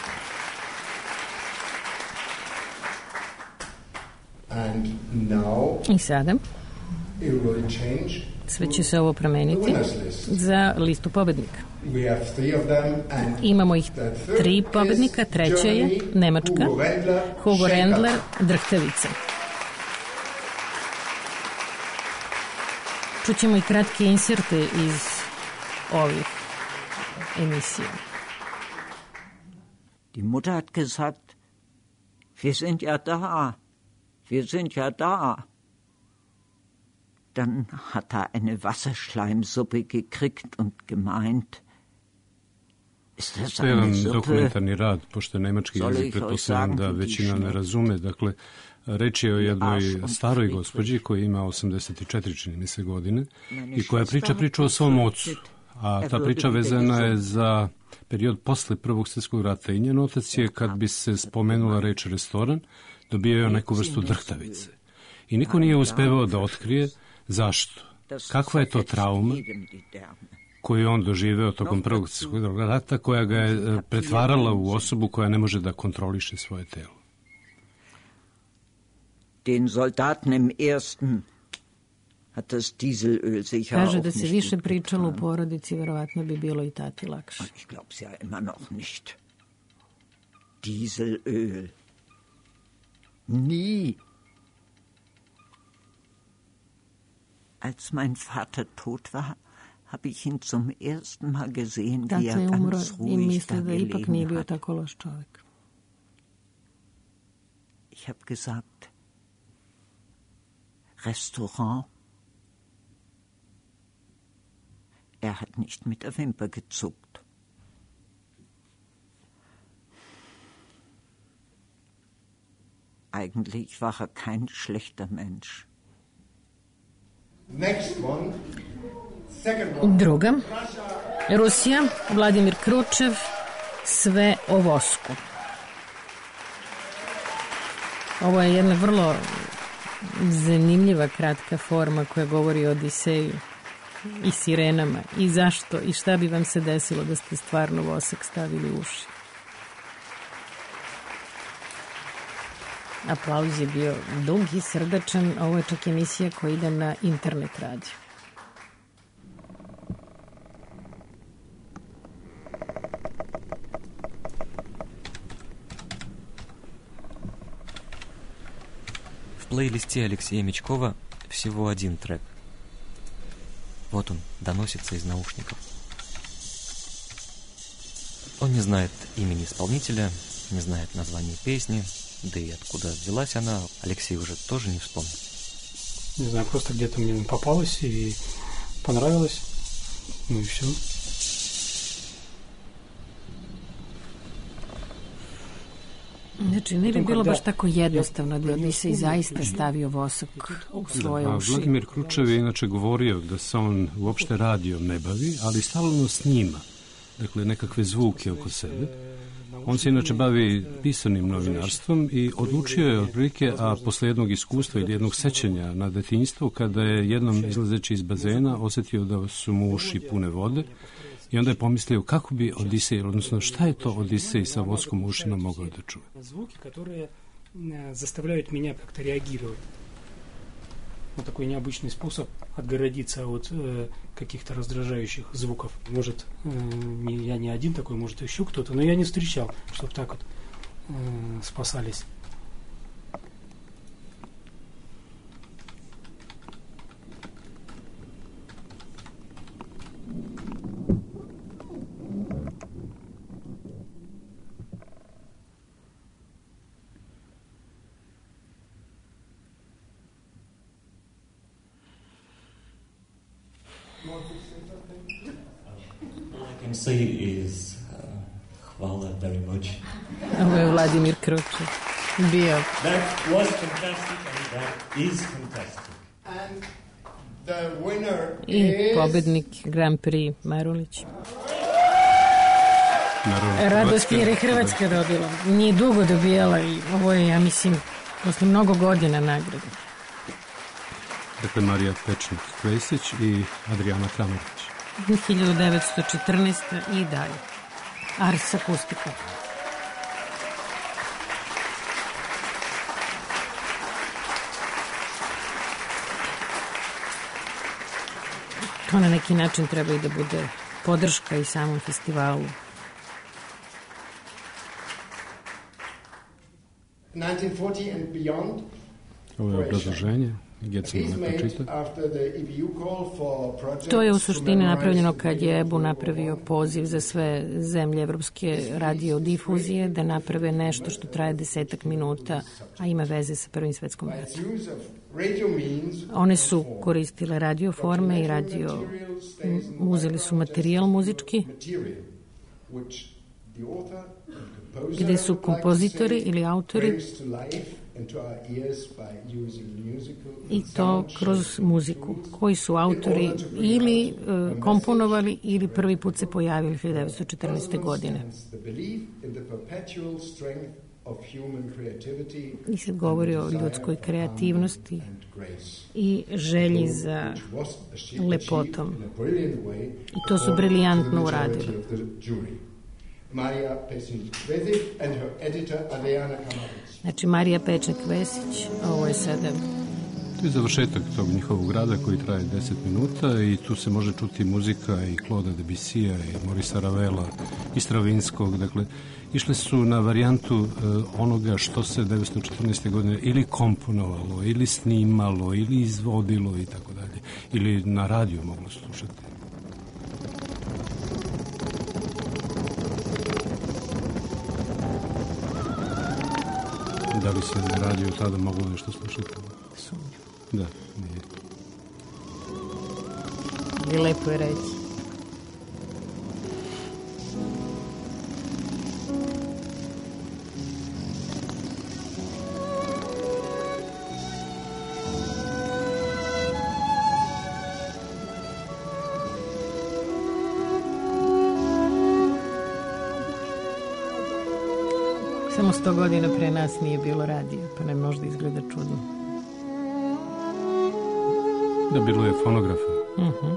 Speaker 20: And now,
Speaker 6: I sada
Speaker 20: it will change.
Speaker 6: Sve će se ovo promeniti za listu pobednika.
Speaker 20: We have three of them and
Speaker 6: imamo ih tri pobednika, treća je Nemačka, Hugo Rendler, Drhtavica. Čućemo i kratke inserte iz ovih emisija.
Speaker 9: Die Mutter hat gesagt, wir sind ja da. Wir sind ja da. Dann hat er eine Wasserschleimsuppe gekriegt und gemeint, ist das eine
Speaker 7: jedan
Speaker 9: Suppe?
Speaker 7: dokumentarni rad, pošto je nemački jezik, pretpostavljam da većina ne razume. Dakle, reč je o jednoj staroj gospođi koja ima osamdeset četiri, čini mi se, godine i koja priča priču o svom ocu. A ta priča vezana je za period posle Prvog svjetskog rata i njen otac je, kad bi se spomenula reč restoran, dobijao neku vrstu drhtavice. I niko nije uspevao da otkrije zašto. Kakva je to trauma? koju je on doživeo tokom Prvog svjetskog rata, koja ga je pretvarala u osobu koja ne može da kontroliše svoje telo.
Speaker 9: Den Soldaten im ersten hat das Dieselöl sicher auch
Speaker 6: Kaže da se
Speaker 9: nicht
Speaker 6: više
Speaker 9: gut
Speaker 6: pričalo u
Speaker 9: getan.
Speaker 6: porodici, verovatno bi bilo i tati lakše.
Speaker 9: Ich glaub's ja immer noch nicht. Dieselöl. Nie. Als mein Vater tot war, habe ich ihn zum ersten Mal gesehen, wie
Speaker 6: Tata
Speaker 9: er
Speaker 6: je umro
Speaker 9: ganz
Speaker 6: i
Speaker 9: ruhig
Speaker 6: misle
Speaker 9: da
Speaker 6: da ipak nije
Speaker 9: gelegen
Speaker 6: bio
Speaker 9: hat.
Speaker 6: tako loš čovjek.
Speaker 9: Ich habe gesagt, Restaurant. Er hat nicht mit der Wimper gezuckt. Eigentlich war er kein schlechter Mensch.
Speaker 20: Next one. Second one.
Speaker 6: Druga, Rusija, Vladimir Kručev, sve o vosku. Ovo je jedna vrlo zanimljiva kratka forma koja govori o Odiseju i sirenama i zašto i šta bi vam se desilo da ste stvarno vosak stavili u uši. Aplauz je bio dug i srdačan, ovo je čak emisija koja ide na internet radio.
Speaker 1: В плейлисте Алексея Мечкова всего один трек. Вот он, доносится из наушников. Он не знает имени исполнителя, не знает названия песни, да и откуда взялась она, Алексей уже тоже не вспомнит.
Speaker 4: Не знаю, просто где-то мне попалось и понравилось, ну и все.
Speaker 6: Znači, nije li bilo baš tako jednostavno da bi se i zaista stavio vosak u svoje
Speaker 7: da,
Speaker 6: uši?
Speaker 7: Vladimir Kručev je inače govorio da se on uopšte radijom ne bavi, ali stalno snima, dakle nekakve zvuke oko sebe. On se inače bavi pisanim novinarstvom i odlučio je otprilike, a posle jednog iskustva ili jednog sećanja na detinjstvo, kada je jednom izlazeći iz bazena osjetio da su mu uši pune vode, i onda je pomislio kako bi Odisej, odnosno šta je to Odisej sa voskom u ušima mogao da čuje.
Speaker 4: Звуки, которые заставляют меня как-то реагировать. Вот такой необычный способ отгородиться от э, каких-то раздражающих звуков. Может, э, не, я не один такой, может, еще кто-то, но я не встречал, чтобы так вот э, спасались.
Speaker 22: All I can say is uh, hvala very much.
Speaker 6: Ovo je Vladimir Kručev. Bio.
Speaker 22: That was fantastic and that is fantastic.
Speaker 20: And the winner
Speaker 6: I
Speaker 20: is...
Speaker 6: pobednik Grand Prix Marulić.
Speaker 7: Naravno,
Speaker 6: Radost jer je Hrvatska dobila. Nije dugo dobijala i ovo je, ja mislim, posle mnogo godina nagrada.
Speaker 7: Dakle, Marija Pečnik-Klesić i Adriana Kramarić.
Speaker 6: hiljadu devetsto četrnaeste. i dalje. Ars akustika. To na neki način treba i da bude podrška i samom festivalu.
Speaker 20: nineteen forty and beyond.
Speaker 7: Ovo je obrazloženje.
Speaker 6: To je u suštini napravljeno kad je E B U napravio poziv za sve zemlje evropske radiodifuzije da naprave nešto što traje desetak minuta, a ima veze sa Prvim svetskom ratom. One su koristile radioforme i radio, uzeli su materijal muzički, gde su kompozitori ili autori i to kroz muziku, koji su autori ili uh, komponovali ili prvi put se pojavili hiljadu devetsto četrnaeste. godine. I se govori o ljudskoj kreativnosti i želji za lepotom. I to su briljantno uradili. Znači, Marija Peček-Vesić, ovo je sada...
Speaker 7: To je završetak tog njihovog rada koji traje deset minuta i tu se može čuti muzika i Claude Debussija i Morisa Ravela i Stravinskog. Dakle, išle su na varijantu uh, onoga što se devetsto četrnaeste. godine ili komponovalo, ili snimalo, ili izvodilo i tako dalje. Ili na radiju moglo slušati. Da li se na radiju tada moglo nešto slušati?
Speaker 6: Sumnju.
Speaker 7: Da, nije.
Speaker 6: I lepo je reći. Samo sto godina pre nas nije bilo radija, pa ne možda izgleda čudno.
Speaker 7: Da, bilo je fonografa.
Speaker 6: Uh-huh.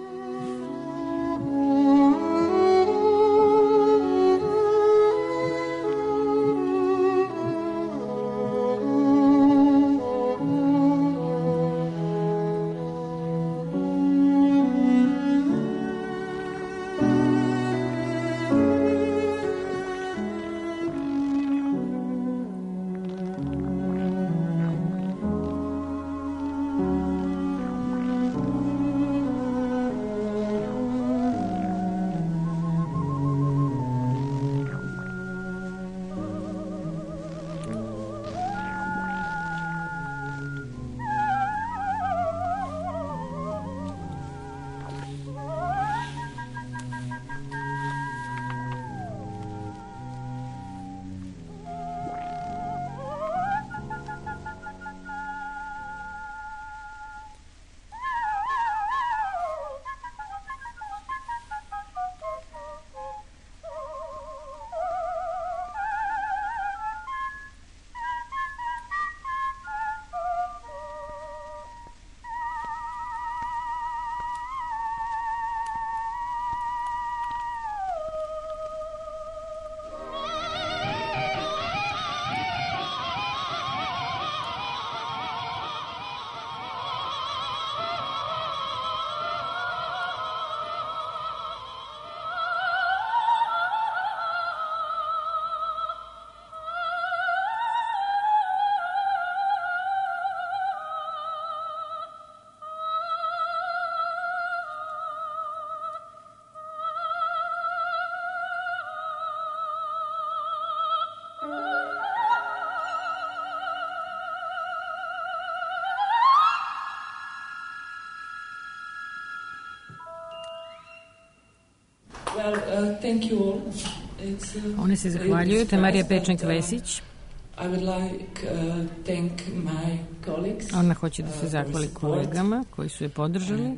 Speaker 3: Well, uh, thank you all. It's, uh,
Speaker 6: One se zahvaljuju, te Marija Peček-Vesić.
Speaker 3: I would like uh, thank my colleagues.
Speaker 6: Ona hoće da se zahvali kolegama koji su je podržali.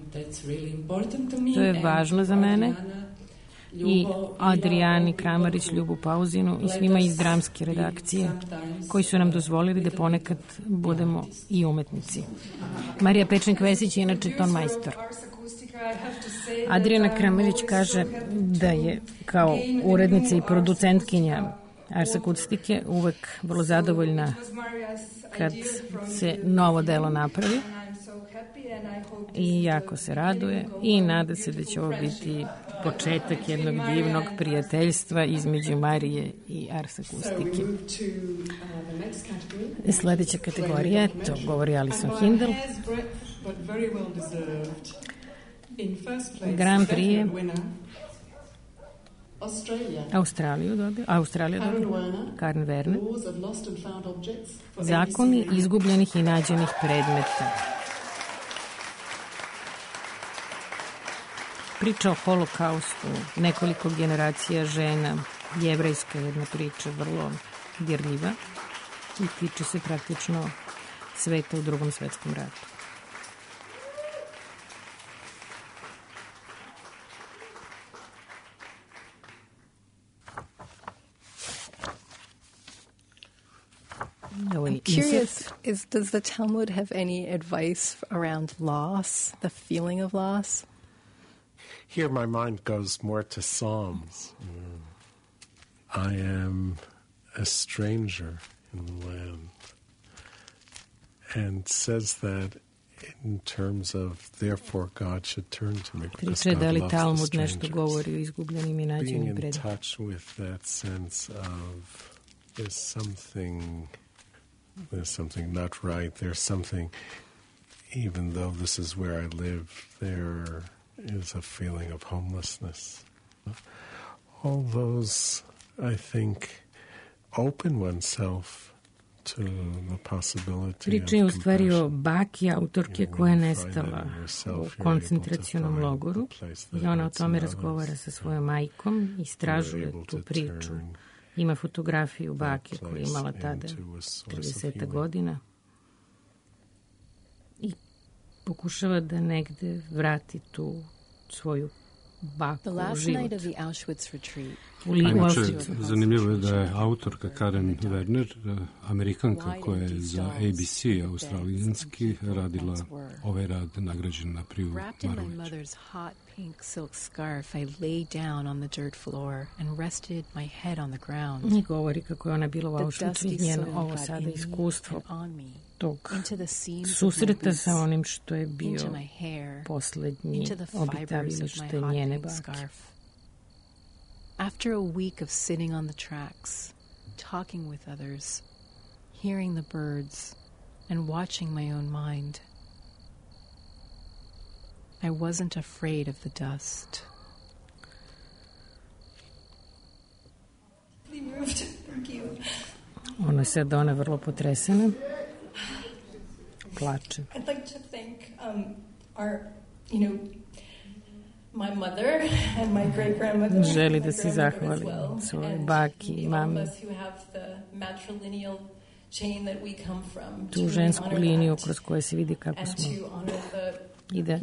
Speaker 6: To je važno za mene. I Adrijani Kramarić, Ljubu Pauzinu i svima iz dramske redakcije koji su nam dozvolili da ponekad budemo i umetnici. Marija Peček-Vesić je inače ton majstor. Adrijana Kramarić kaže da je kao urednica i producentkinja Ars Akustike uvek vrlo zadovoljna kad se novo delo napravi i jako se raduje i nada se da će ovo biti početak jednog divnog prijateljstva između Marije i Ars Akustike. Sledeća kategorija, to govori Alison Hindel. Grand Prix je Australiju dobio, Australija dobio, Karen Werner. Zakoni izgubljenih i nađenih predmeta. Priča o holokaustu, nekoliko generacija žena, jevrejska jedna priča, vrlo dirljiva i tiče se praktično sveta u Drugom svetskom ratu.
Speaker 10: I'm curious, is, does the Talmud have any advice around loss, the feeling of loss?
Speaker 5: Here my mind goes more to Psalms. Mm. I am a stranger in the land. And says that in terms of, therefore God should turn to me because God loves the strangers. Being in touch with that sense of there's something, there's something not right, there's something, even though this is where I live, there is a feeling of homelessness. All those, I think, open oneself to the possibility.
Speaker 6: Priča je u stvari o baki autorke koja je nestala u koncentracionom logoru i ona o tome razgovara sa svojom majkom, istražuje tu priču. Ima fotografiju bake koju je imala tada trideset godina i pokušava da negde vrati tu svoju baku u život.
Speaker 7: Inače, zanimljivo je da je autorka Karen Werner, Amerikanka koja je za A B C australijanski radila ovaj rad, nagrađen na Priju Marović.
Speaker 10: Pink silk scarf, I lay down on the dirt floor and rested my head on the ground.
Speaker 6: I govori kako je ona bila u Auschwitzu i njeno ovo sada iskustvo tog susreta sa onim što je bio poslednji obitavilište njene bake.
Speaker 10: After a week of sitting on the tracks, talking with others, hearing the birds, and watching my own mind, I wasn't afraid of the dust.
Speaker 8: Moved. Thank you.
Speaker 6: Ona je sad ona vrlo potresena. Plače.
Speaker 8: I'd like to thank um, our, you know, my mother and my great grandmother.
Speaker 6: Želi da se zahvali svojoj baki i mami. Tu žensku liniju kroz koju se vidi kako smo. I da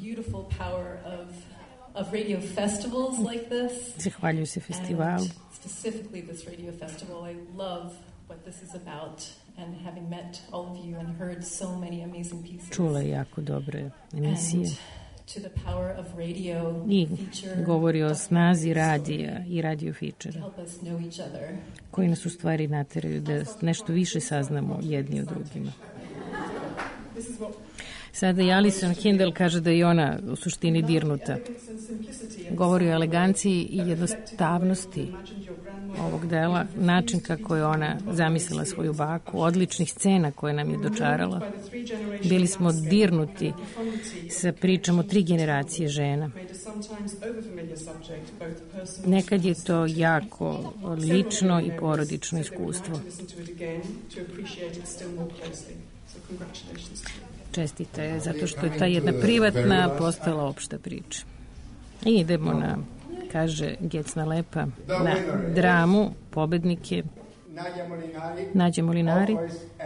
Speaker 6: zahvaljuju se festivalu.
Speaker 8: Specifically this radio festival, I love what this is about and having met all of you and heard so many amazing pieces.
Speaker 6: Čula je jako dobre emisije.
Speaker 8: To the power of radio
Speaker 6: I
Speaker 8: feature,
Speaker 6: govori o snazi radija i radio feature koji nas u stvari nateraju da nešto više saznamo jedni od drugima. Sada i Alison Hindle kaže da je ona u suštini dirnuta. Govori o eleganciji i jednostavnosti ovog dela, način kako je ona zamislila svoju baku, odličnih scena koje nam je dočarala. Bili smo dirnuti sa pričom o tri generacije žena. Nekad je to jako lično i porodično iskustvo. Čestita je, zato što je ta jedna privatna postala opšta priča. I idemo na, kaže Gecna Lepa, na dramu, pobednike, Nađa Molinari,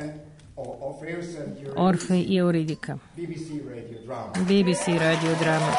Speaker 6: Orfej i Euridika. B B C radio drama.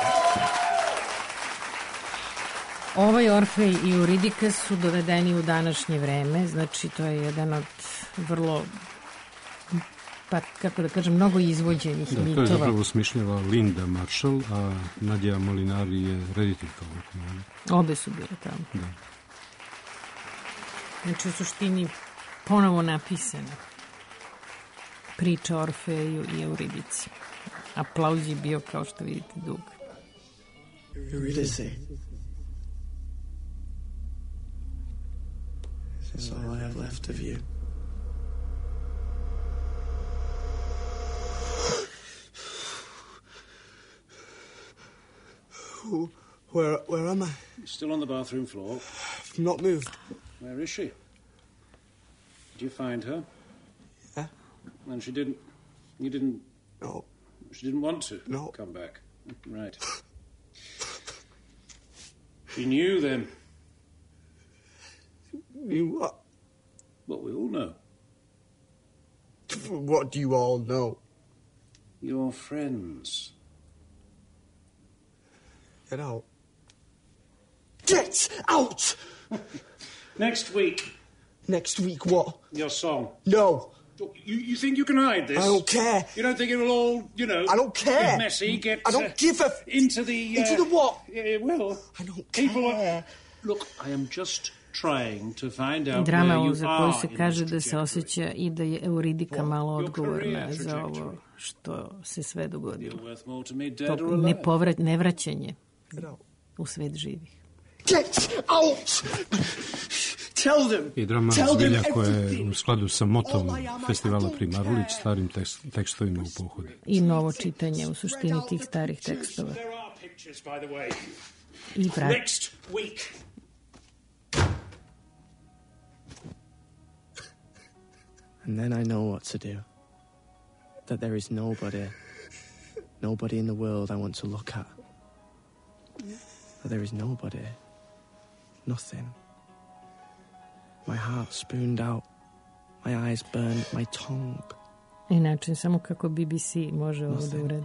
Speaker 6: Ovaj Orfej i Euridika su dovedeni u današnje vreme, znači to je jedan od vrlo, pa kako da kažem, mnogo izvođenih
Speaker 7: da,
Speaker 6: mitova.
Speaker 7: To je zapravo smišljava Linda Marshall, a Nadja Molinari je rediteljka ovog komada.
Speaker 6: Obe su bile tamo.
Speaker 7: Da.
Speaker 6: Znači u suštini ponovo napisana priča o Orfeju i Euridici. Aplauz je bio, kao što vidite, dug.
Speaker 13: Eurydice. This is all I have left of you. Where, where am I?
Speaker 11: Still on the bathroom floor.
Speaker 13: I've not moved.
Speaker 11: Where is she? Did you find her?
Speaker 13: Yeah.
Speaker 11: And she didn't... You didn't...
Speaker 13: No.
Speaker 11: She didn't want to
Speaker 13: no.
Speaker 11: come back. Right. She knew then.
Speaker 13: Knew what?
Speaker 11: What we all know.
Speaker 13: What do you all know?
Speaker 11: Your friends.
Speaker 13: Get out. Get out!
Speaker 11: Next week.
Speaker 13: Next week what?
Speaker 11: Your song.
Speaker 13: No.
Speaker 11: You, you think you can hide this?
Speaker 12: I don't care.
Speaker 11: You don't think it will all, you know...
Speaker 12: I don't care.
Speaker 11: Get messy, get...
Speaker 12: I don't
Speaker 11: uh,
Speaker 12: give a...
Speaker 11: Into the... Uh,
Speaker 12: into the what?
Speaker 11: Yeah, well...
Speaker 12: I don't
Speaker 11: people
Speaker 12: care.
Speaker 11: Are, look, I am just trying to find out
Speaker 6: Drama
Speaker 11: where you
Speaker 6: za koju se
Speaker 11: are
Speaker 6: kaže da se osjeća i da je Euridika malo odgovorna za ovo što se sve dogodilo. To nepovrat, nevraćanje u svet živih.
Speaker 12: Get out! Tell them.
Speaker 7: I drama zbilja koja je u skladu sa motom festivala Primarulić, starim tekst, tekstovima u pohodu.
Speaker 6: I novo čitanje u suštini tih starih tekstova. I pravi.
Speaker 11: Next week.
Speaker 13: And then I know what to do. That there is nobody, nobody in the world I want to look at. That there is nobody, nothing. My heart spooned out, my eyes burned, my tongue.
Speaker 6: I način samo kako B B C može ovo da uradi.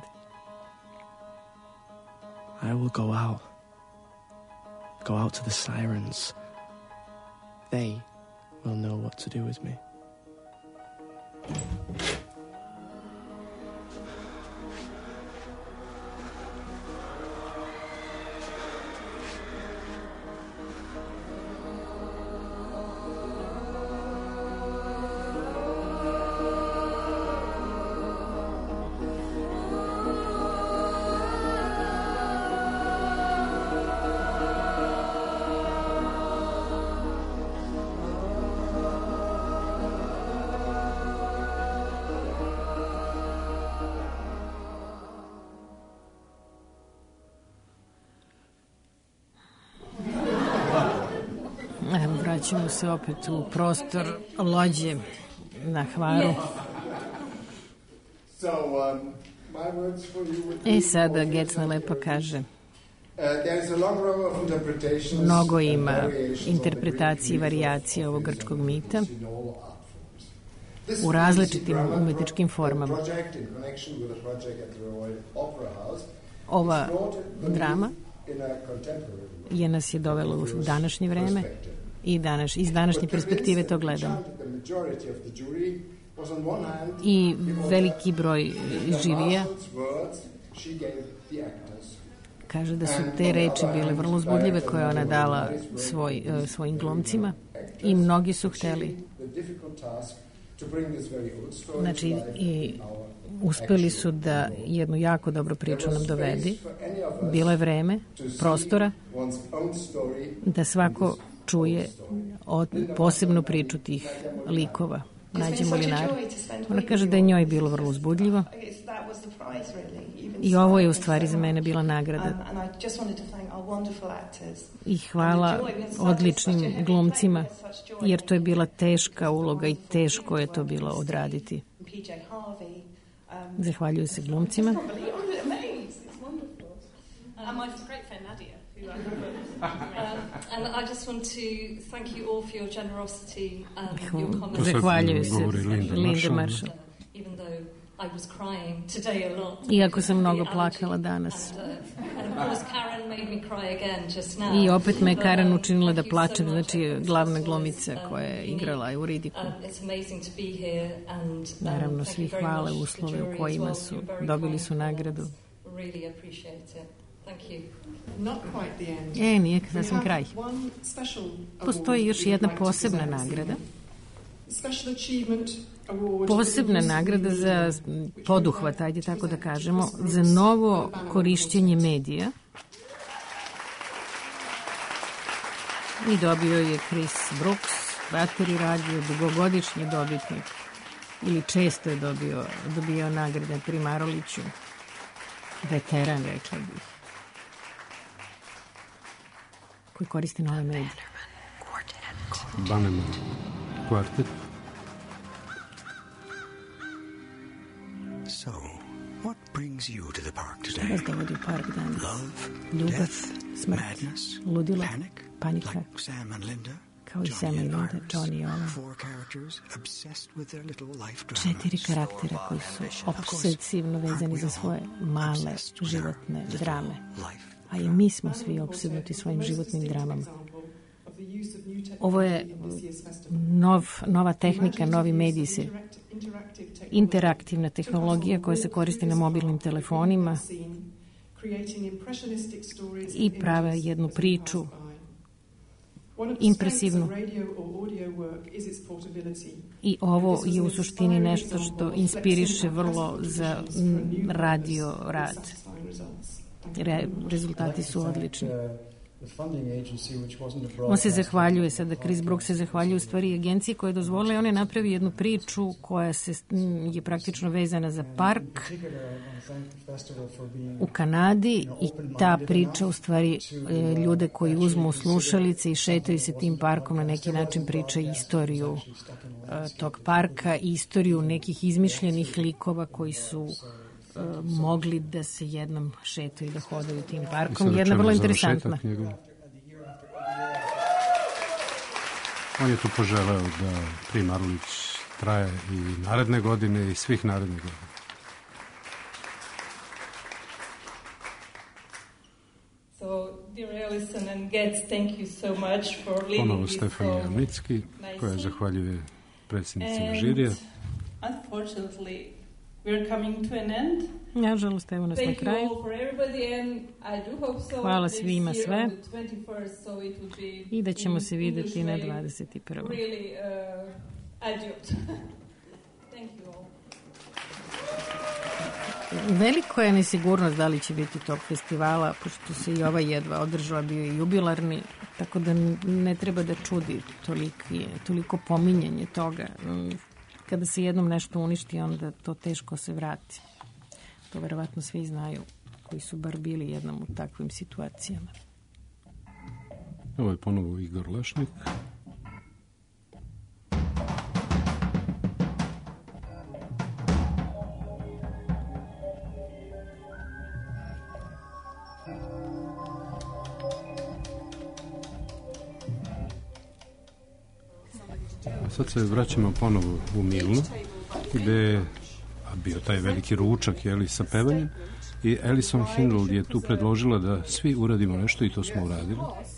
Speaker 13: I will go out. Go out to the sirens. They will know what to do with me.
Speaker 6: Vraćamo se opet u prostor lođe na Hvaru. I sada Gecna lepo kaže: mnogo ima interpretacije i varijacije ovog grčkog mita u različitim umetničkim formama. Ova drama je nas je dovela u današnje vreme i danas, iz današnje perspektive to gledamo. I veliki broj živija kaže da su te reči bile vrlo uzbudljive koje ona dala svoj, svojim glumcima i mnogi su hteli. Znači, i uspeli su da jednu jako dobru priču nam dovedi. Bilo je vreme, prostora, da svako čuje od posebnu priču tih likova. Nađe Molinari. Ona kaže da je njoj bilo vrlo uzbudljivo i ovo je u stvari za mene bila nagrada. I hvala odličnim glumcima, jer to je bila teška uloga i teško je to bilo odraditi. Zahvaljuju se glumcima. Zahvaljuju se Linda Marshall. Iako sam mnogo plakala danas. I opet me je Karen učinila da plačem, znači glavna glumica koja je igrala Euridiku. Naravno, svi hvale uslove u kojima su, dobili su nagradu. E, nije, kada sam kraj. Postoji još jedna posebna nagrada. Posebna nagrada za poduhvat, ajde tako da kažemo, za novo korišćenje medija. I dobio je Chris Brooks, Battery Radio, dugogodišnji dobitnik. Ili često je dobio, dobio nagrade pri Maruliću. Veteran, rekla bih. Koji koriste nove medije.
Speaker 7: Bannerman Quartet.
Speaker 14: So, what brings you to the park today?
Speaker 6: Vas dovodi u park danas.
Speaker 14: Love,
Speaker 6: ljubav,
Speaker 14: death,
Speaker 6: smrt,
Speaker 14: madness,
Speaker 6: ludilo,
Speaker 14: panic,
Speaker 6: panika,
Speaker 14: like Sam and Linda,
Speaker 6: kao i Sam and Linda, Johnny i Owen.
Speaker 14: Four characters obsessed with their little life dramas.
Speaker 6: Četiri karaktera koji su obsesivno vezani za svoje male životne drame. A i mi smo svi opsednuti svojim životnim dramama. ovo je nov, nova tehnika, novi mediji se, interaktivna tehnologija koja se koristi na mobilnim telefonima i prave jednu priču impresivnu. I ovo je u suštini nešto što inspiriše vrlo za radio rad. Re, rezultati su odlični. On se zahvaljuje sada, Chris Brooks se zahvaljuje u stvari agenciji koja je dozvolila i on je napravi jednu priču koja se, je praktično vezana za park u Kanadi i ta priča u stvari ljude koji uzmu slušalice i šetaju se tim parkom na neki način priča istoriju tog parka i istoriju nekih izmišljenih likova koji su mogli da se jednom šetaju i da hodaju tim parkom. Jedna vrlo interesantna.
Speaker 7: On je tu poželeo da Prim Marulić traje i naredne godine i svih narednih godina.
Speaker 8: So, dear Alison and Getz, thank you so much for leading
Speaker 7: Ponovo
Speaker 8: this
Speaker 7: Stefanija
Speaker 8: so
Speaker 7: Micki, koja zahvaljuje predsjednicima žirija.
Speaker 8: Unfortunately, we're coming to an end.
Speaker 6: Nažalost, evo nas na kraju. Hvala svima sve i da ćemo se vidjeti na dvadeset prvom Veliko je nesigurnost da li će biti tog festivala, pošto se i ovaj jedva održava, bio i jubilarni, tako da ne treba da čudi toliki, toliko pominjanje toga. Kada se jednom nešto uništi, onda to teško se vrati. To verovatno svi znaju koji su bar bili jednom u takvim situacijama.
Speaker 7: Ovo je ponovo Igor Lešnik. Sad se vraćamo ponovo u Milno, gde je bio taj veliki ručak, jeli, sa pevanjem, i Alison Hindle je tu predložila da svi uradimo nešto i to smo uradili.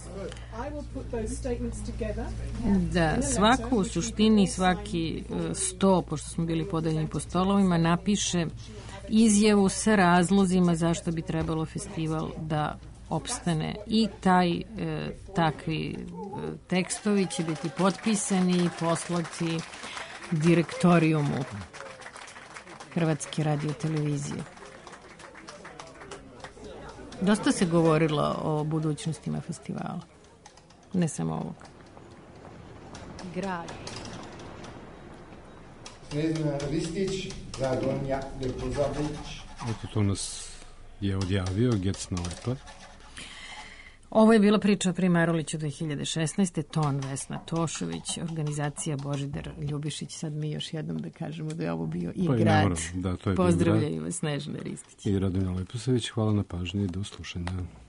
Speaker 6: Da, svako u suštini, svaki sto, pošto smo bili podeljeni po stolovima, napiše izjavu sa razlozima zašto bi trebalo festival da opstane i taj e, takvi e, tekstovi će biti potpisani i poslati direktorijumu Hrvatske radiotelevizije. Dosta se govorilo o budućnostima festivala, ne samo ovog. Grad.
Speaker 20: Snezna Ristić, Radonja Lepozavić.
Speaker 7: Eto, to nas je odjavio Getz na Lepa.
Speaker 6: Ovo je bila priča o Prim Maruliću dve hiljade šesnaeste. Ton Vesna Tošović, organizacija Božidar Ljubišić. Sad mi još jednom da kažemo da je ovo bio i
Speaker 7: pa
Speaker 6: grad.
Speaker 7: Da, to je
Speaker 6: Pozdravljaju vas Snežna Ristić.
Speaker 7: I Radonja Leposavić. Hvala na pažnji i do slušanja.